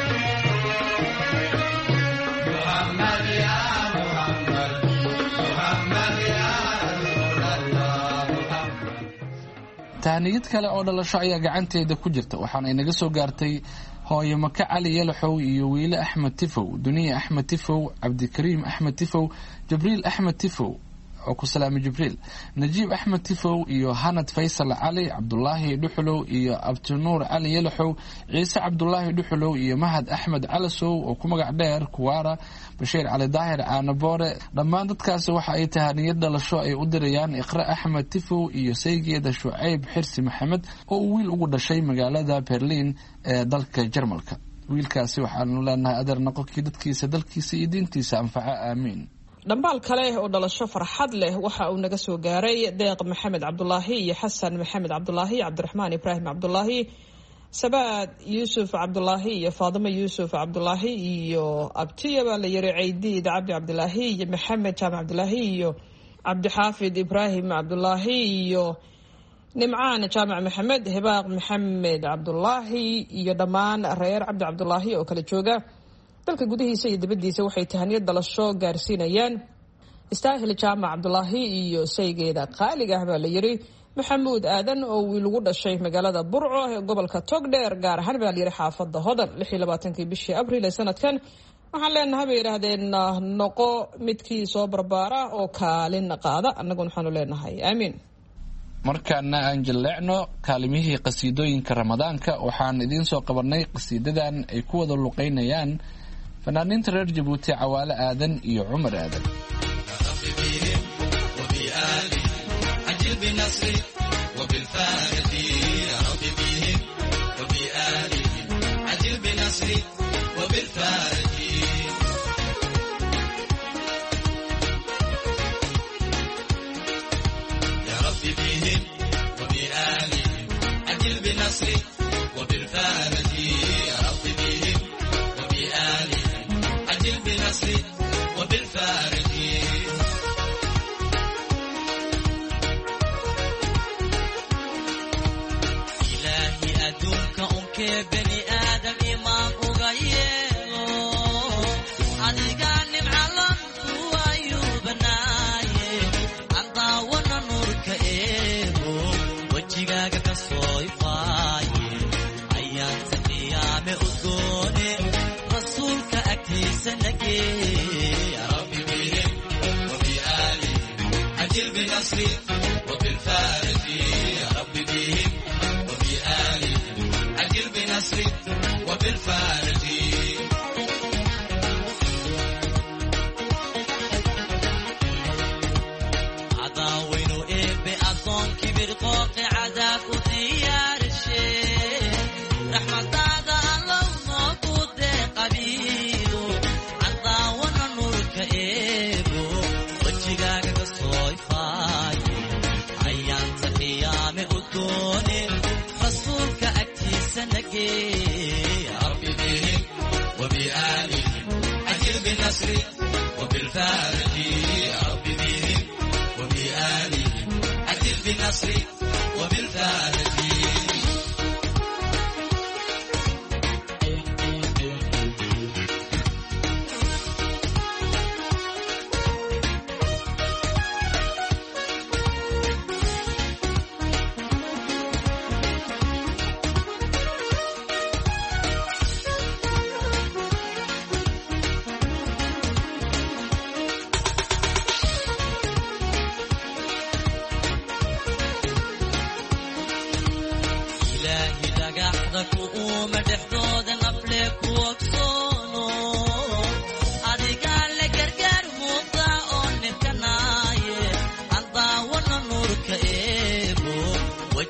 محمد يا محمد محمد يا رسول الله محمد. tahniyad kale oo dhalasho ayaa gacanteeda ku jirta waxaana inaga soo gaartay hooyo maka cali yalaxow iyo wiile axmed tifow duniya axmed tifow cabdikariim axmed tifow jibriil axmed tifow oo ku salaamay jibriil najiib axmed tifow iyo hanad faysal cali cabdulaahi dhuxulow iyo abtinuur cali yalaxow ciise cabdulaahi dhuxulow iyo mahad axmed calasow oo ku magac dheer kuwaara bashiir cali daahir caanaboore dhammaan dadkaasi waxa ay tahaniyad dhalasho ay u dirayaan iqra axmed tifow iyo saygeeda shucayb xirsi maxamed oo uu wiil ugu dhashay magaalada berliin ee dalka jarmalka wiilkaasi waxaanu leenahay adeer noqonkii dadkiisa dalkiisa iyo diintiisa anfaca aamiin dhambaal kale oo dhalasho farxad leh waxa uu naga soo gaaray deeq maxamed cabdulaahi iyo xasan maxamed cabdulaahi cabdiraxmaan ibraahim cabdulaahi sabaad yuusuf cabdulaahi iyo faadimo yuusuf cabdulaahi iyo abtiya baa la yiri caydiid cabdi cabdulaahi iyo maxamed jaamac cabdulaahi iyo cabdixaafid ibraahim cabdulaahi iyo nimcaan jaamac maxamed hibaaq maxamed cabdulaahi iyo dhammaan reer cabdi cabdulaahi oo kala jooga dalka gudihiisa iyo dibadiisa waxay tahaniyad dhalasho gaarsiinayaan istaahil jaamac cabdulaahi iyo saygeeda qaaliga ah baa la yiri maxamuud aadan oo wiil ugu dhashay magaalada burco ee gobolka togdheer gaar ahaan baa la yiri xaafada hodan lix iyo labaatankii bishii abriil ee sanadkan waxaan leenahay bay yidhaahdeen noqo midkii soo barbaara oo kaalin qaada annaguna waxaanu leenahay aamiin markaana aan jilleecno kaalimihii qasiidooyinka ramadaanka waxaan idiin soo qabanay qasiidadan ay ku wada luqeynayaan fanaaniinta reer jabuuti cawaale aadan iyo cumar aadan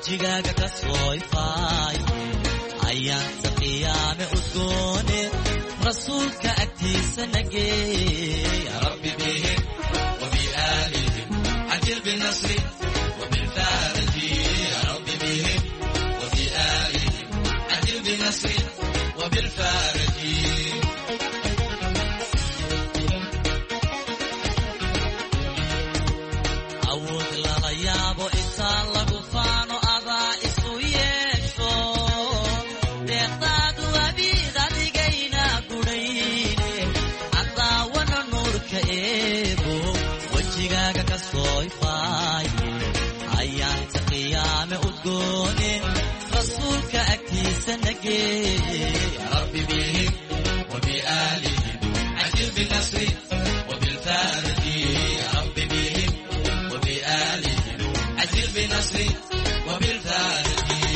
wejigaaga ka soo ifaaye ayaanta qiyaame udgoone rasuulka agtiisa nageey ya rabbi bihim وبآلهم عجل بالنصر وبالفارج يا رب بهم وبآلهم عجل بالنصر وبالفارج عود لغياب إنسان لغفان أضاء إسويشو بيقضاد وبيغ لقينا قريني عطاونا نور كئيبو wejigaaga ka soo ifaaye ayaanta qiyaame udgoone rasuulka agtiisa nageey ya rabbi bihim وبآلهم عجل بالنصر وبالفارج يا رب بهم وبآلهم عجل بالنصر وبالفارج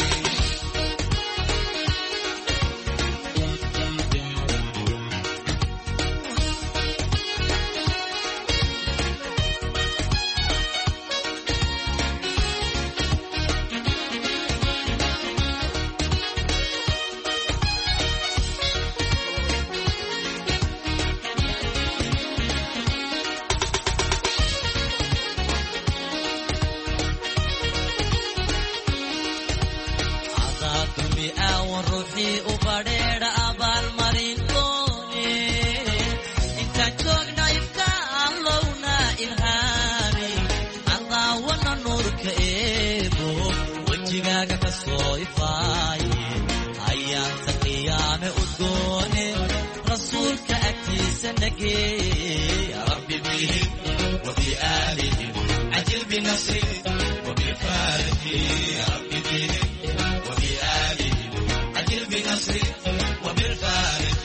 يا رب بهم وبآلهم عجل بنصر وبالفارج يا رب بهم وبآلهم عجل بنصر وبالفارج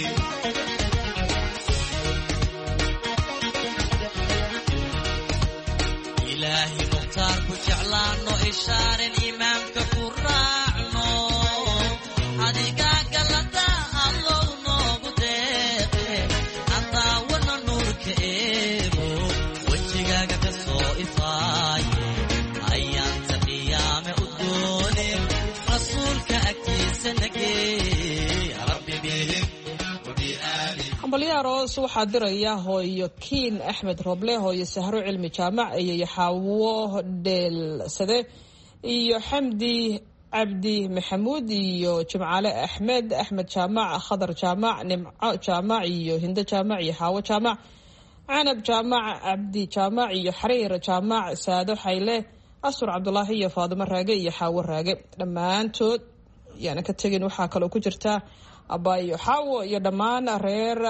إلهي مختار كجعلانو إشار إمامك كراعنو حديقا قلتا الله wejigaaga ka soo ifaaye ayaanta qiyaame udgoone rasuulka agtiisa nageey ya rabbi bihim hambalyo aroos waxaa diraya hooyo kiin axmed roble hooyo sahro cilmi jaamac iyo yaxaawo dheelsade iyo xamdi cabdi maxamuud iyo jimcaale axmed axmed jaamac khadar jaamac nimco jaamac iyo hindo jaamac iyo xaawo jaamac canab jaamac cabdi jaamac iyo xariir jaamac saado xayle asur cabdulaahi iyo faadimo raage iyo xaawo raage dhammaantood yaana ka tegin waxaa kaloo ku jirta abaayo xaawo iyo dhammaan reer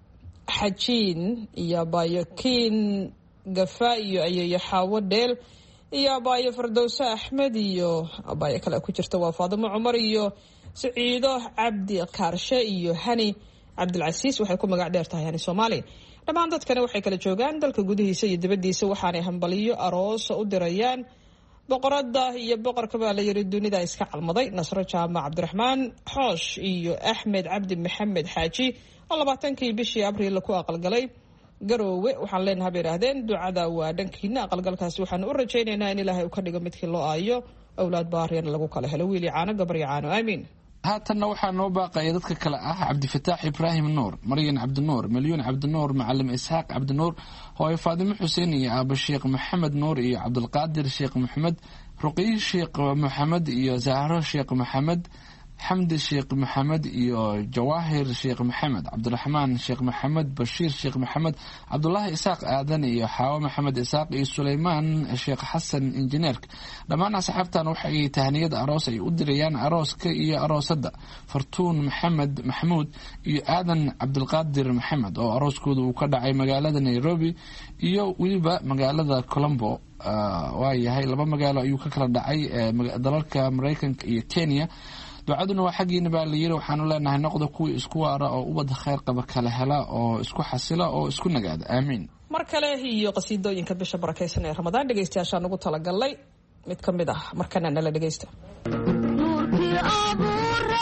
xajiin iyo abaayo kiin gafa iyo ayeeyo xaawo dheel iyo abaayo fardowse axmed iyo abaayo kale ku jirta waa faadimo cumar iyo siciido cabdi kaarshe iyo hani cabdilcasiis waxay ku magac dheer tahay hani soomaali dhammaan dadkana waxay kala joogaan dalka gudihiisa iyo dibadiisa waxaanay hambaliyo aroos u dirayaan boqorada iyo boqorka baa la yiri dunida iska calmaday nasro jaamac cabdiraxmaan xoosh iyo axmed cabdi maxamed xaaji oo labaatankii bishii abriil ku aqalgalay garoowe waxaan leenahay bay yiraahdeen ducada waa dhankiina aqalgalkaasi waxaan u rajaynaynaa in ilaahay uu ka dhigo midkii loo aayo awlaad baariyana lagu kala helo wiili caano gabar caano aamiin haatanna waxaa noo baaqaya dadka kale ah cabdifataax ibraahim nuur maryan cabdinuur milyuun cabdinuur macalim isxaaq cabdinuur hooyo faadimo xuseen iyo aaba sheekh maxamed nuur iyo cabdulqaadir sheekh maxamed ruqiy sheekh maxamed iyo zahro sheekh maxamed xamdi sheekh maxamed iyo jawaahir sheekh maxamed cabdiraxmaan sheekh maxamed bashiir sheekh maxamed cabdulaahi isaaq aadan iyo xaawo maxamed isaaq iyo suleymaan sheekh xasan injineerk dhammaan asxaabtan waxay tahniyad aroos ay u dirayaan arooska iyo aroosada fartuun maxamed maxamuud iyo aadan cabdulqaadir maxamed oo arooskooda uu ka dhacay magaalada nairobi iyo weliba magaalada colombo waayahay laba magaalo ayuu ka kala dhacay dalalka mareykanka iyo kenya ducaduna waa xaggiina baa layiri waxaanu leenahay noqda kuwii isku waara oo ubad khayr qaba kala hela oo isku xasila oo isku nagaada aamiin mar kale iyo qasiidooyinka bisha barakeysan ee ramadaan dhegeystayaashaan ugu talagalnay mid ka mid ah markana nala dhegeysta nuurkii abuure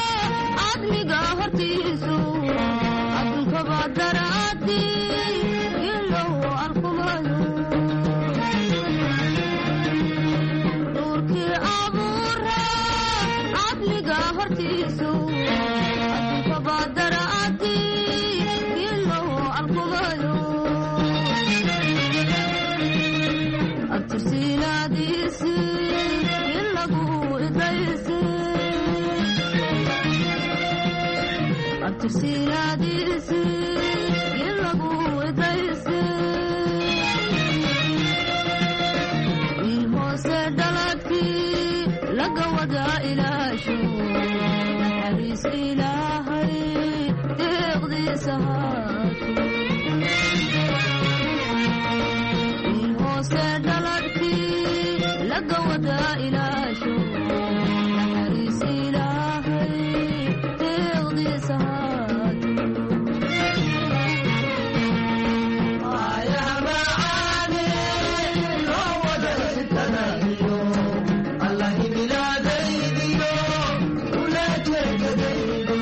adniga hortiisu adunkaba daraadi ilow arkumayo nuurkii hortiisu adduunka baadaraati ilo alkumayo abtirsiinaadiisi ilagu idaysi abtirsiinaadiisi ilagu idaysi in hoose dhaladkii laga wada ilaasho naxariis ilaahay deeqdiisa haato in hoose dhaladkii laga wada ilaasho naxariis ilaahay deeqdiisa haato ayaha macaane loo wada irkanayo allahi milaadaydiyo ula jeedadaydo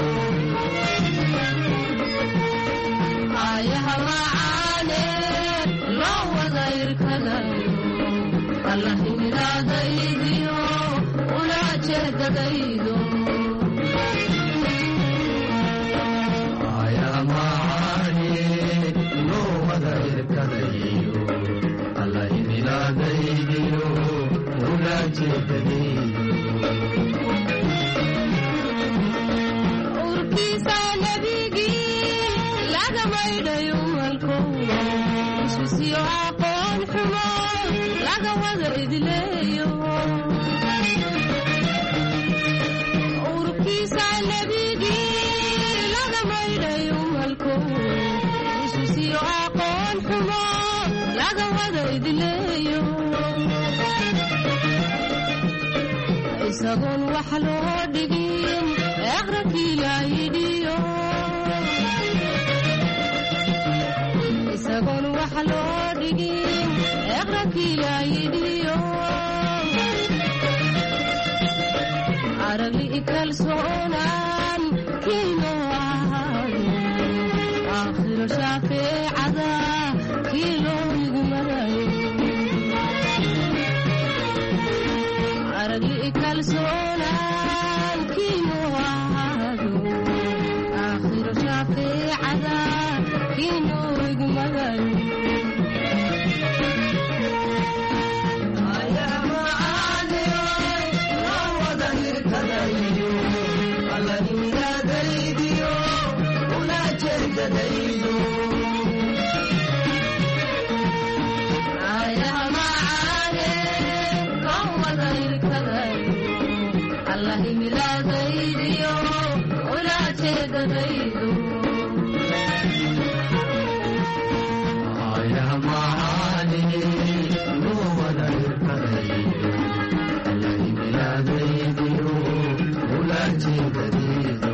ayaha macaane loo wada irkanayo allahi milaadaydiyo ula jeedadaydo ayaha macaane loo wada irkanayo allahi milaadaydiyo ula jeedadaydo urkiisa nebigii laga maydhayo malkow isusiyo aqoon xumo laga wada idleeyo urkiisa nebigii laga maydhayo malkow isusiyo aqoon xumo laga wada idleeyo isagoon wax loo dhigin aqrabkii laayidhiyo isagoon wax loo dhigin aqrabkii laayidhiyo aragli ikalsoonaan kiino ahaado aakhiro shaafeecada kii loo igu marayo aragli ikalsoonaan kiino ahaado aakhiro shaafeecada kii loo igu marayo ayaha macaane loo wada irkanayo allahi milaadaydiyo ula jeedadaydo ayaha macaane loo wada irkanayo allahi milaadaydiyo ula jeedadaydo ayaha macaane loo wada irkanayo allahi milaadaydiyo ula jeedadaydo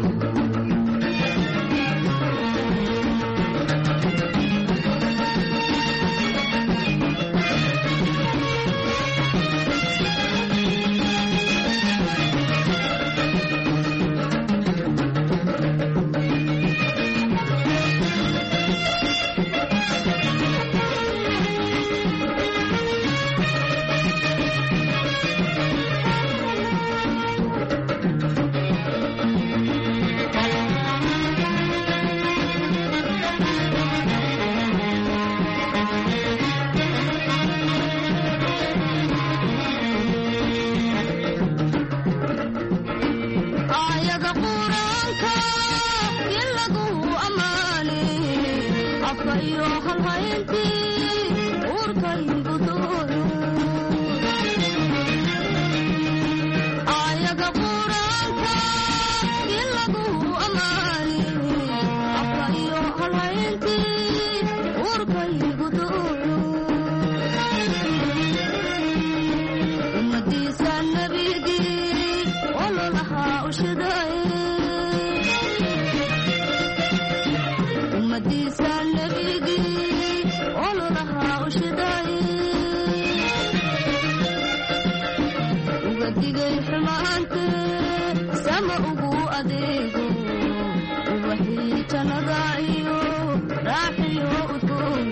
ayaga quraanka in lagu ammaane afka iyo halhayntii uurkaygu dooyo ayaga quraanka in lagu ammaane afka iyo halhayntii uurkaygu dooyo ummadiisa nebigii ololahaa ushidaye ummadiisa nebigii ololahaa ushidaye uga digay xumaante sama ugu adeego ubaxii jannada iyo raaxiyo udgoon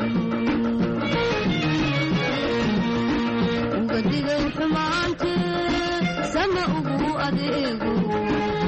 uga digay xumaante sama ugu adeego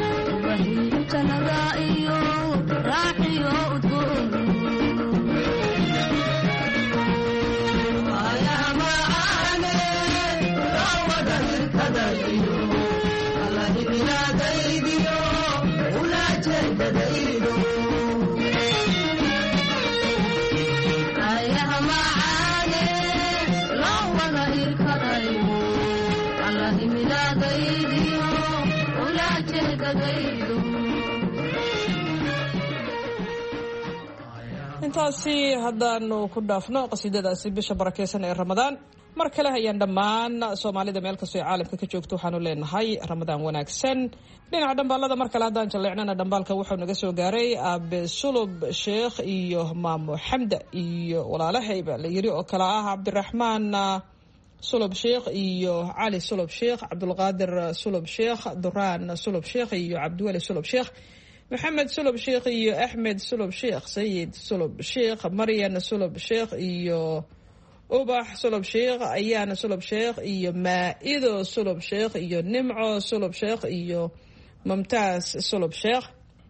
intaasi haddaanu ku dhaafno qasiidadaasi bisha barakeysan ee ramadaan mar kale ayaan dhammaan soomaalida meel kastoo ay caalamka ka joogto waxaanu leenahay ramadaan wanaagsan. dhinaca dhambaalada mar kale haddaan jalleecnana dhambaalka wuxuu naga soo gaaray aabe sulub sheekh iyo maamo xamda iyo walaalahayba la yiri oo kale ah cabdiraxmaan sulub sheekh iyo cali sulub sheekh, cabdulqaadir sulub sheekh, duraan sulub sheekh iyo cabdiweli sulub sheekh, maxamed sulub sheekh iyo axmed sulub sheekh, sayid sulub sheekh, maryan sulub sheekh iyo ubax sulub sheekh, ayaana sulub sheekh iyo maa'ido sulub sheekh iyo nimco sulub sheekh iyo mumtaas sulub sheekh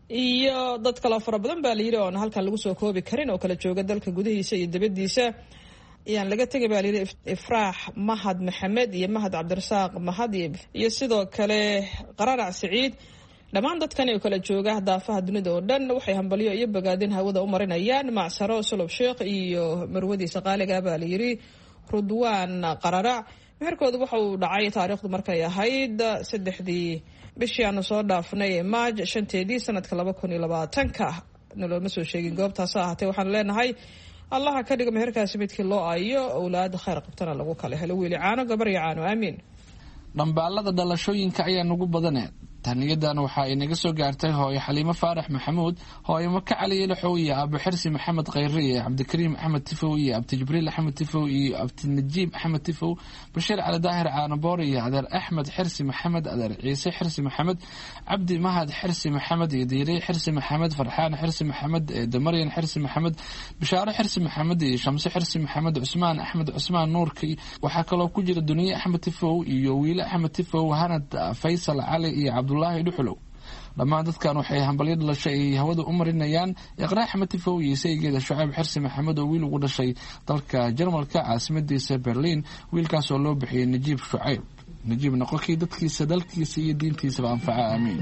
iyo dad kaloo fara badan baa layidhi oon halkan lagu soo koobi karin oo kala jooga dalka gudihiisa iyo dibadiisa. ayaan laga tegay baa layidhi ifraax mahad maxamed iyo mahad cabdirasaaq mahad iyo sidoo kale qaranac siciid. dhammaan dadkan oo kala jooga daafaha dunida oo dhan waxay hambalyo iyo bogaadin hawada u marinayaan macsaro sulub sheekh iyo marwadiisa qaaliga baa layidhi rudwaan qararac. meherkooda waxa uu dhacay taariikhdu markay ahayd saddexdii bishii aanu soo dhaafnay maaj shanteedii sanadka laba kun iyo labaatanka. noloma soo sheegin goobtaas ahaatee waxaanu leenahay allaha ka dhigo meherkaasi midkii loo aayo awlaada khayr qabtana lagu kala helo wiili caano gabar iyo caano aamiin. dhambaalada dhalashooyinka ayaa nugu badanee tahniyadan waxa ay naga soo gaartay hooyo xaliimo faarax maxamuud, hooyo maka cali ilaxow iyo aabo xirsi maxamed khayre iyo cabdikariim axmed tifow iyo abti jibriil axmed tifow iyo abti najiib axmed tifow, bashiir cali daahir caanaboor iyo adeer axmed xirsi maxamed, adeer ciise xirsi maxamed, cabdi mahad xirsi maxamed iyo diirey xirsi maxamed, farxaan xirsi maxamed, damaryan xirsi maxamed, bishaaro xirsi maxamed iyo shamse xirsi maxamed, cusmaan axmed cusmaan nuurki. waxaa kaloo ku jira duniye axmed tifow iyo wiile axmed tifow, hanad faysal cali iyo cabdulaahi dhuxulow. dhammaan dadkan waxay hambalyo dhalasho ay hawada u marinayaan iqraa axmed tifow iyo saygeeda shucayb xirsi maxamed oo wiil ugu dhashay dalka jarmalka caasimadiisa berliin. wiilkaas oo loo bixiyey najiib shucayb. najiib noqokii dadkiisa dalkiisa iyo diintiisaba anfaca aamiin.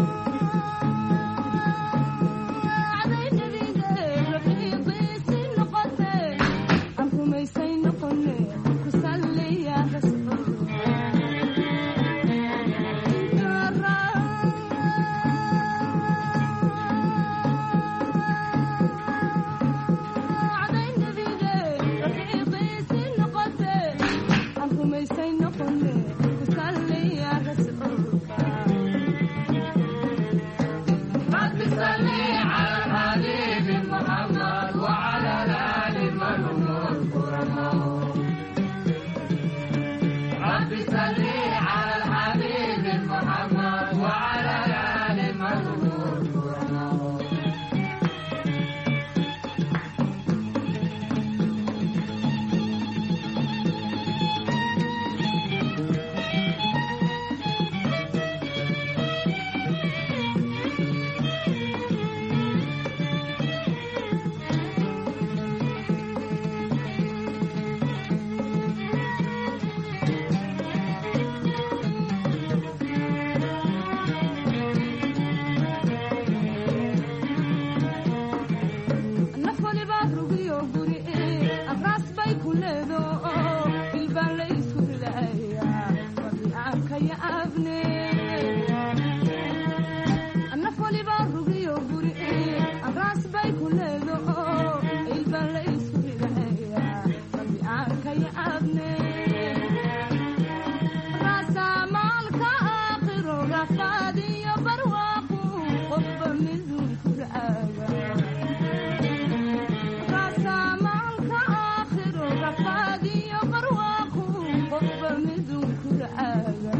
عدي نبي رفيقي سنق rugiyo guri afraas bay ku leedo ilbaan la isku ridaya wabicaanka ya abne naf waliba rugiyo guri afraas bay ku leedo ilbaan la isku ridaya wabicaanka ya abne rasa maalka aakhiro rafaadiyo barwaaqu qofba midun kuraaga rasa maalka aakhiro rafaadiyo barwaaqu qofba midun kuraaga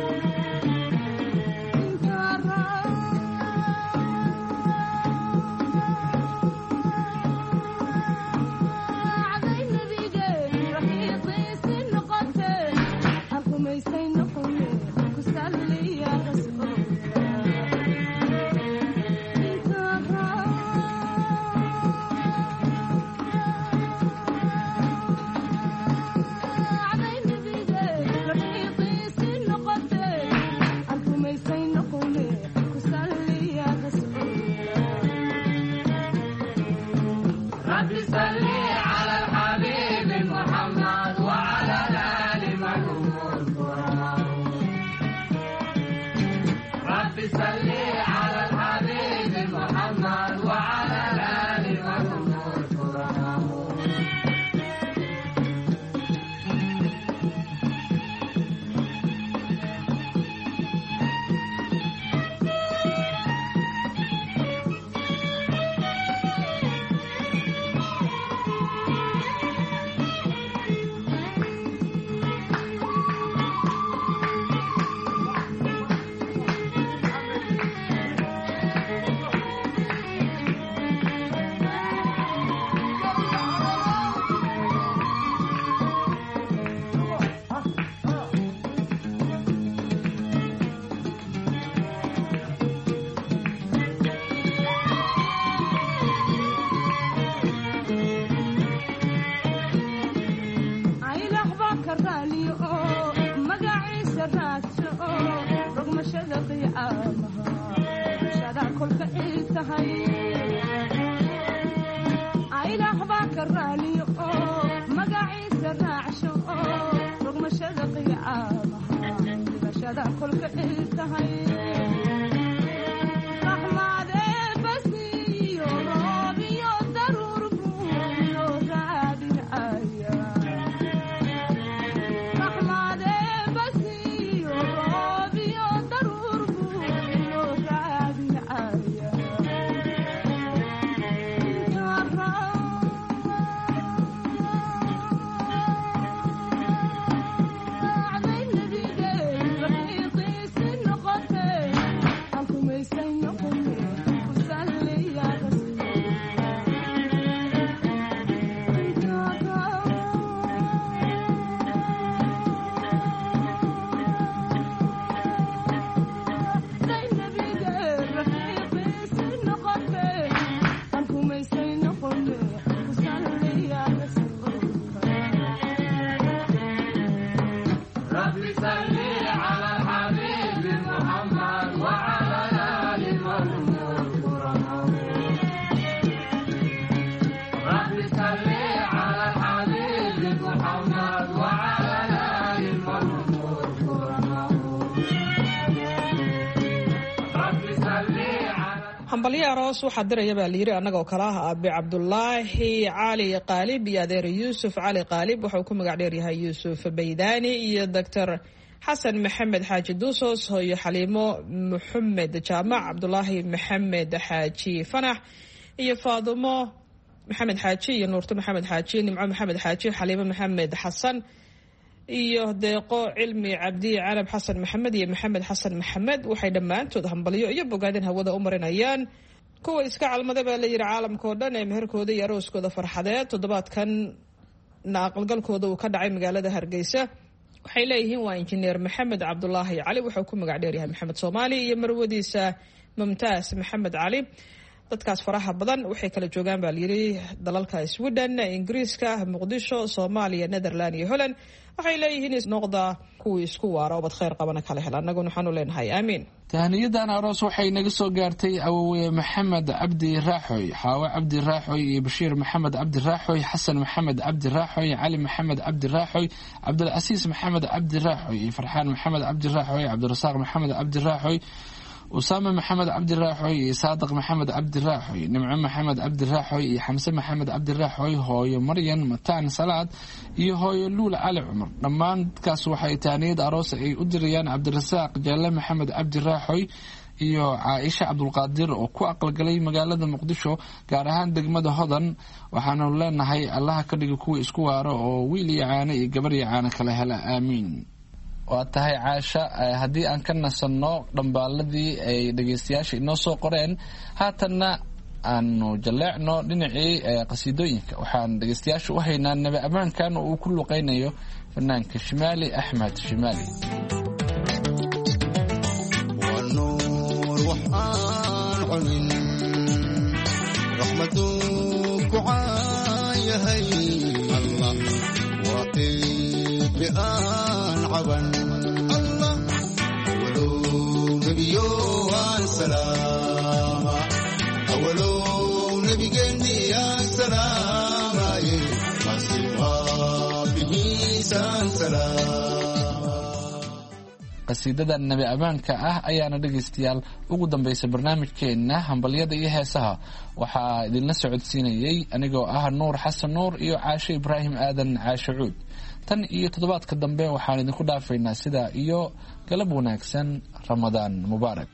hambalyo aroos waxaa diraya baa layidhi annagoo kale ah aabe cabdulaahi cali qaalib iyo adeer yuusuf cali qaalib waxauu ku magac dheeryahay yuusuf baydaani iyo doctor xasan maxamed xaaji duusos hooyo xaliimo maxamed jaamac cabdulaahi maxamed xaaji fanax iyo faadumo maxamed xaaji iyo nuurto maxamed xaaji nimco maxamed xaaji xaliimo maxamed xasan iyo deeqo cilmi cabdi carab xasan maxamed iyo maxamed xasan maxamed waxay dhammaantood hambalyo iyo bogaadin hawada u marinayaan kuwa iska calmada baa layidhi caalamkao dhan ee meherkooda iyo arooskooda farxadeed toddobaadkan na aqalgalkooda uu ka dhacay magaalada hargeysa waxay leeyihiin waa injineer maxamed cabdulaahi cali wuxuu ku magac dheeryahay maxamed soomaali iyo marwadiisa mumtaas maxamed cali dadkaas faraha badan waxay kala joogaan baa layidhi dalalka sweden ingiriiska muqdisho soomaaliya netherland iyo holland waxay leeyihiin isnoqda kuwii isku waara obad khayr qabana kala hel annaguna waxaanu leenahay aamiin tahniyadan aroos waxay naga soo gaartay awowe maxamed cabdi raaxoy xaawo cabdi raaxoy iyo bashiir maxamed cabdi raaxoy xasan maxamed cabdi raaxoy cali maxamed cabdi raaxoy cabdilcasiis maxamed cabdi raaxoy iyo farxaan maxamed cabdi raaxoy cabdirasaaq maxamed cabdi raaxoy usaame maxamed cabdi raaxoy iyo saadiq maxamed cabdi raaxoy nimco maxamed cabdi raaxoy iyo xamse maxamed cabdi raaxoy hooyo maryan mataan salaad iyo hooyo luul cali cumar dhammaan dadkaas waxay taaniyad aroos ay u dirayaan cabdirasaaq jaalle maxamed cabdi raaxoy iyo caaisha cabdulqaadir oo ku aqalgalay magaalada muqdisho gaar ahaan degmada hodan waxaanu leenahay allaha ka dhiga kuwa isku waaro oo wiil iyo caano iyo gabar iyo caano kala hela aamiin. waa tahay caasha haddii aan ka nasanno dhambaaladii ay dhegeystayaasha inoo soo qoreen haatanna aanu jaleecno dhinacii qasiidooyinka waxaan dhegeystayaasha u haynaa nabi ammaankan uu ku luqeynayo fanaanka shimaali axmed shimaali. الله أولو نبيو سلام أولو نبي جندي يا سلام قصيما به سلام. qasiidada nabi ammaanka ah ayaana dhegeystayaal ugu dambeysay barnaamijkeena hambalyada iyo heesaha waxaa idinla socodsiinayay anigoo ah nuur xasan nuur iyo caashe ibraahim aadan caashe cuud. tan iyo toddobaadka dambe waxaan idinku dhaafaynaa sidaa iyo galab wanaagsan ramadaan mubaarak.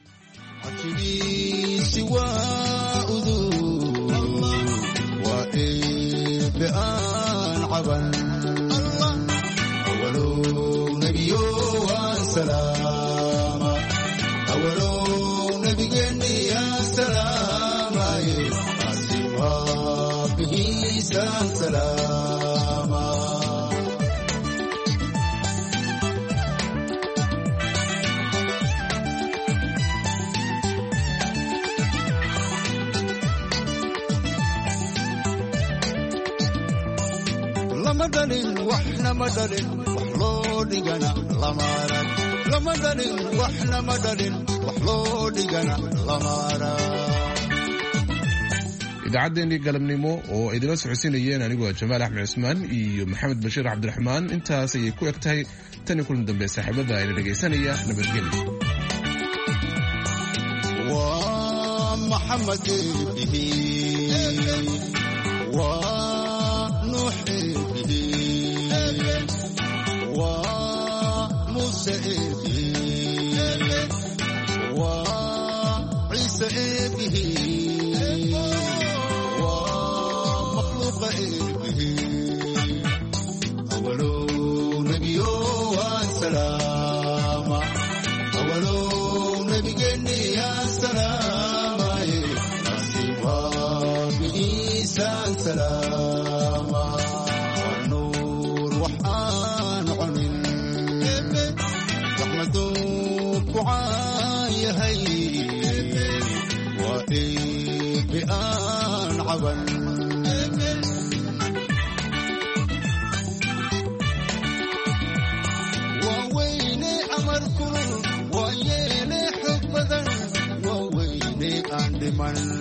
لما دلين واحنا مدلين وحلو دقنا لمارا لما دلين واحنا مدلين وحلو دقنا لمارا. idaacaddeenii galabnimo oo idila socodsiinayeen anigoo jamaal axmed cusmaan iyo maxamed bashiir cabdiraxmaan intaas ayay ku eg tahay tan iyo kulan dambe saaxiibada ayna dhegaysanaya nabadgelyo. waa maxamed bihi waa nuuxi bihi waa muuse bihi waa ciise bihi man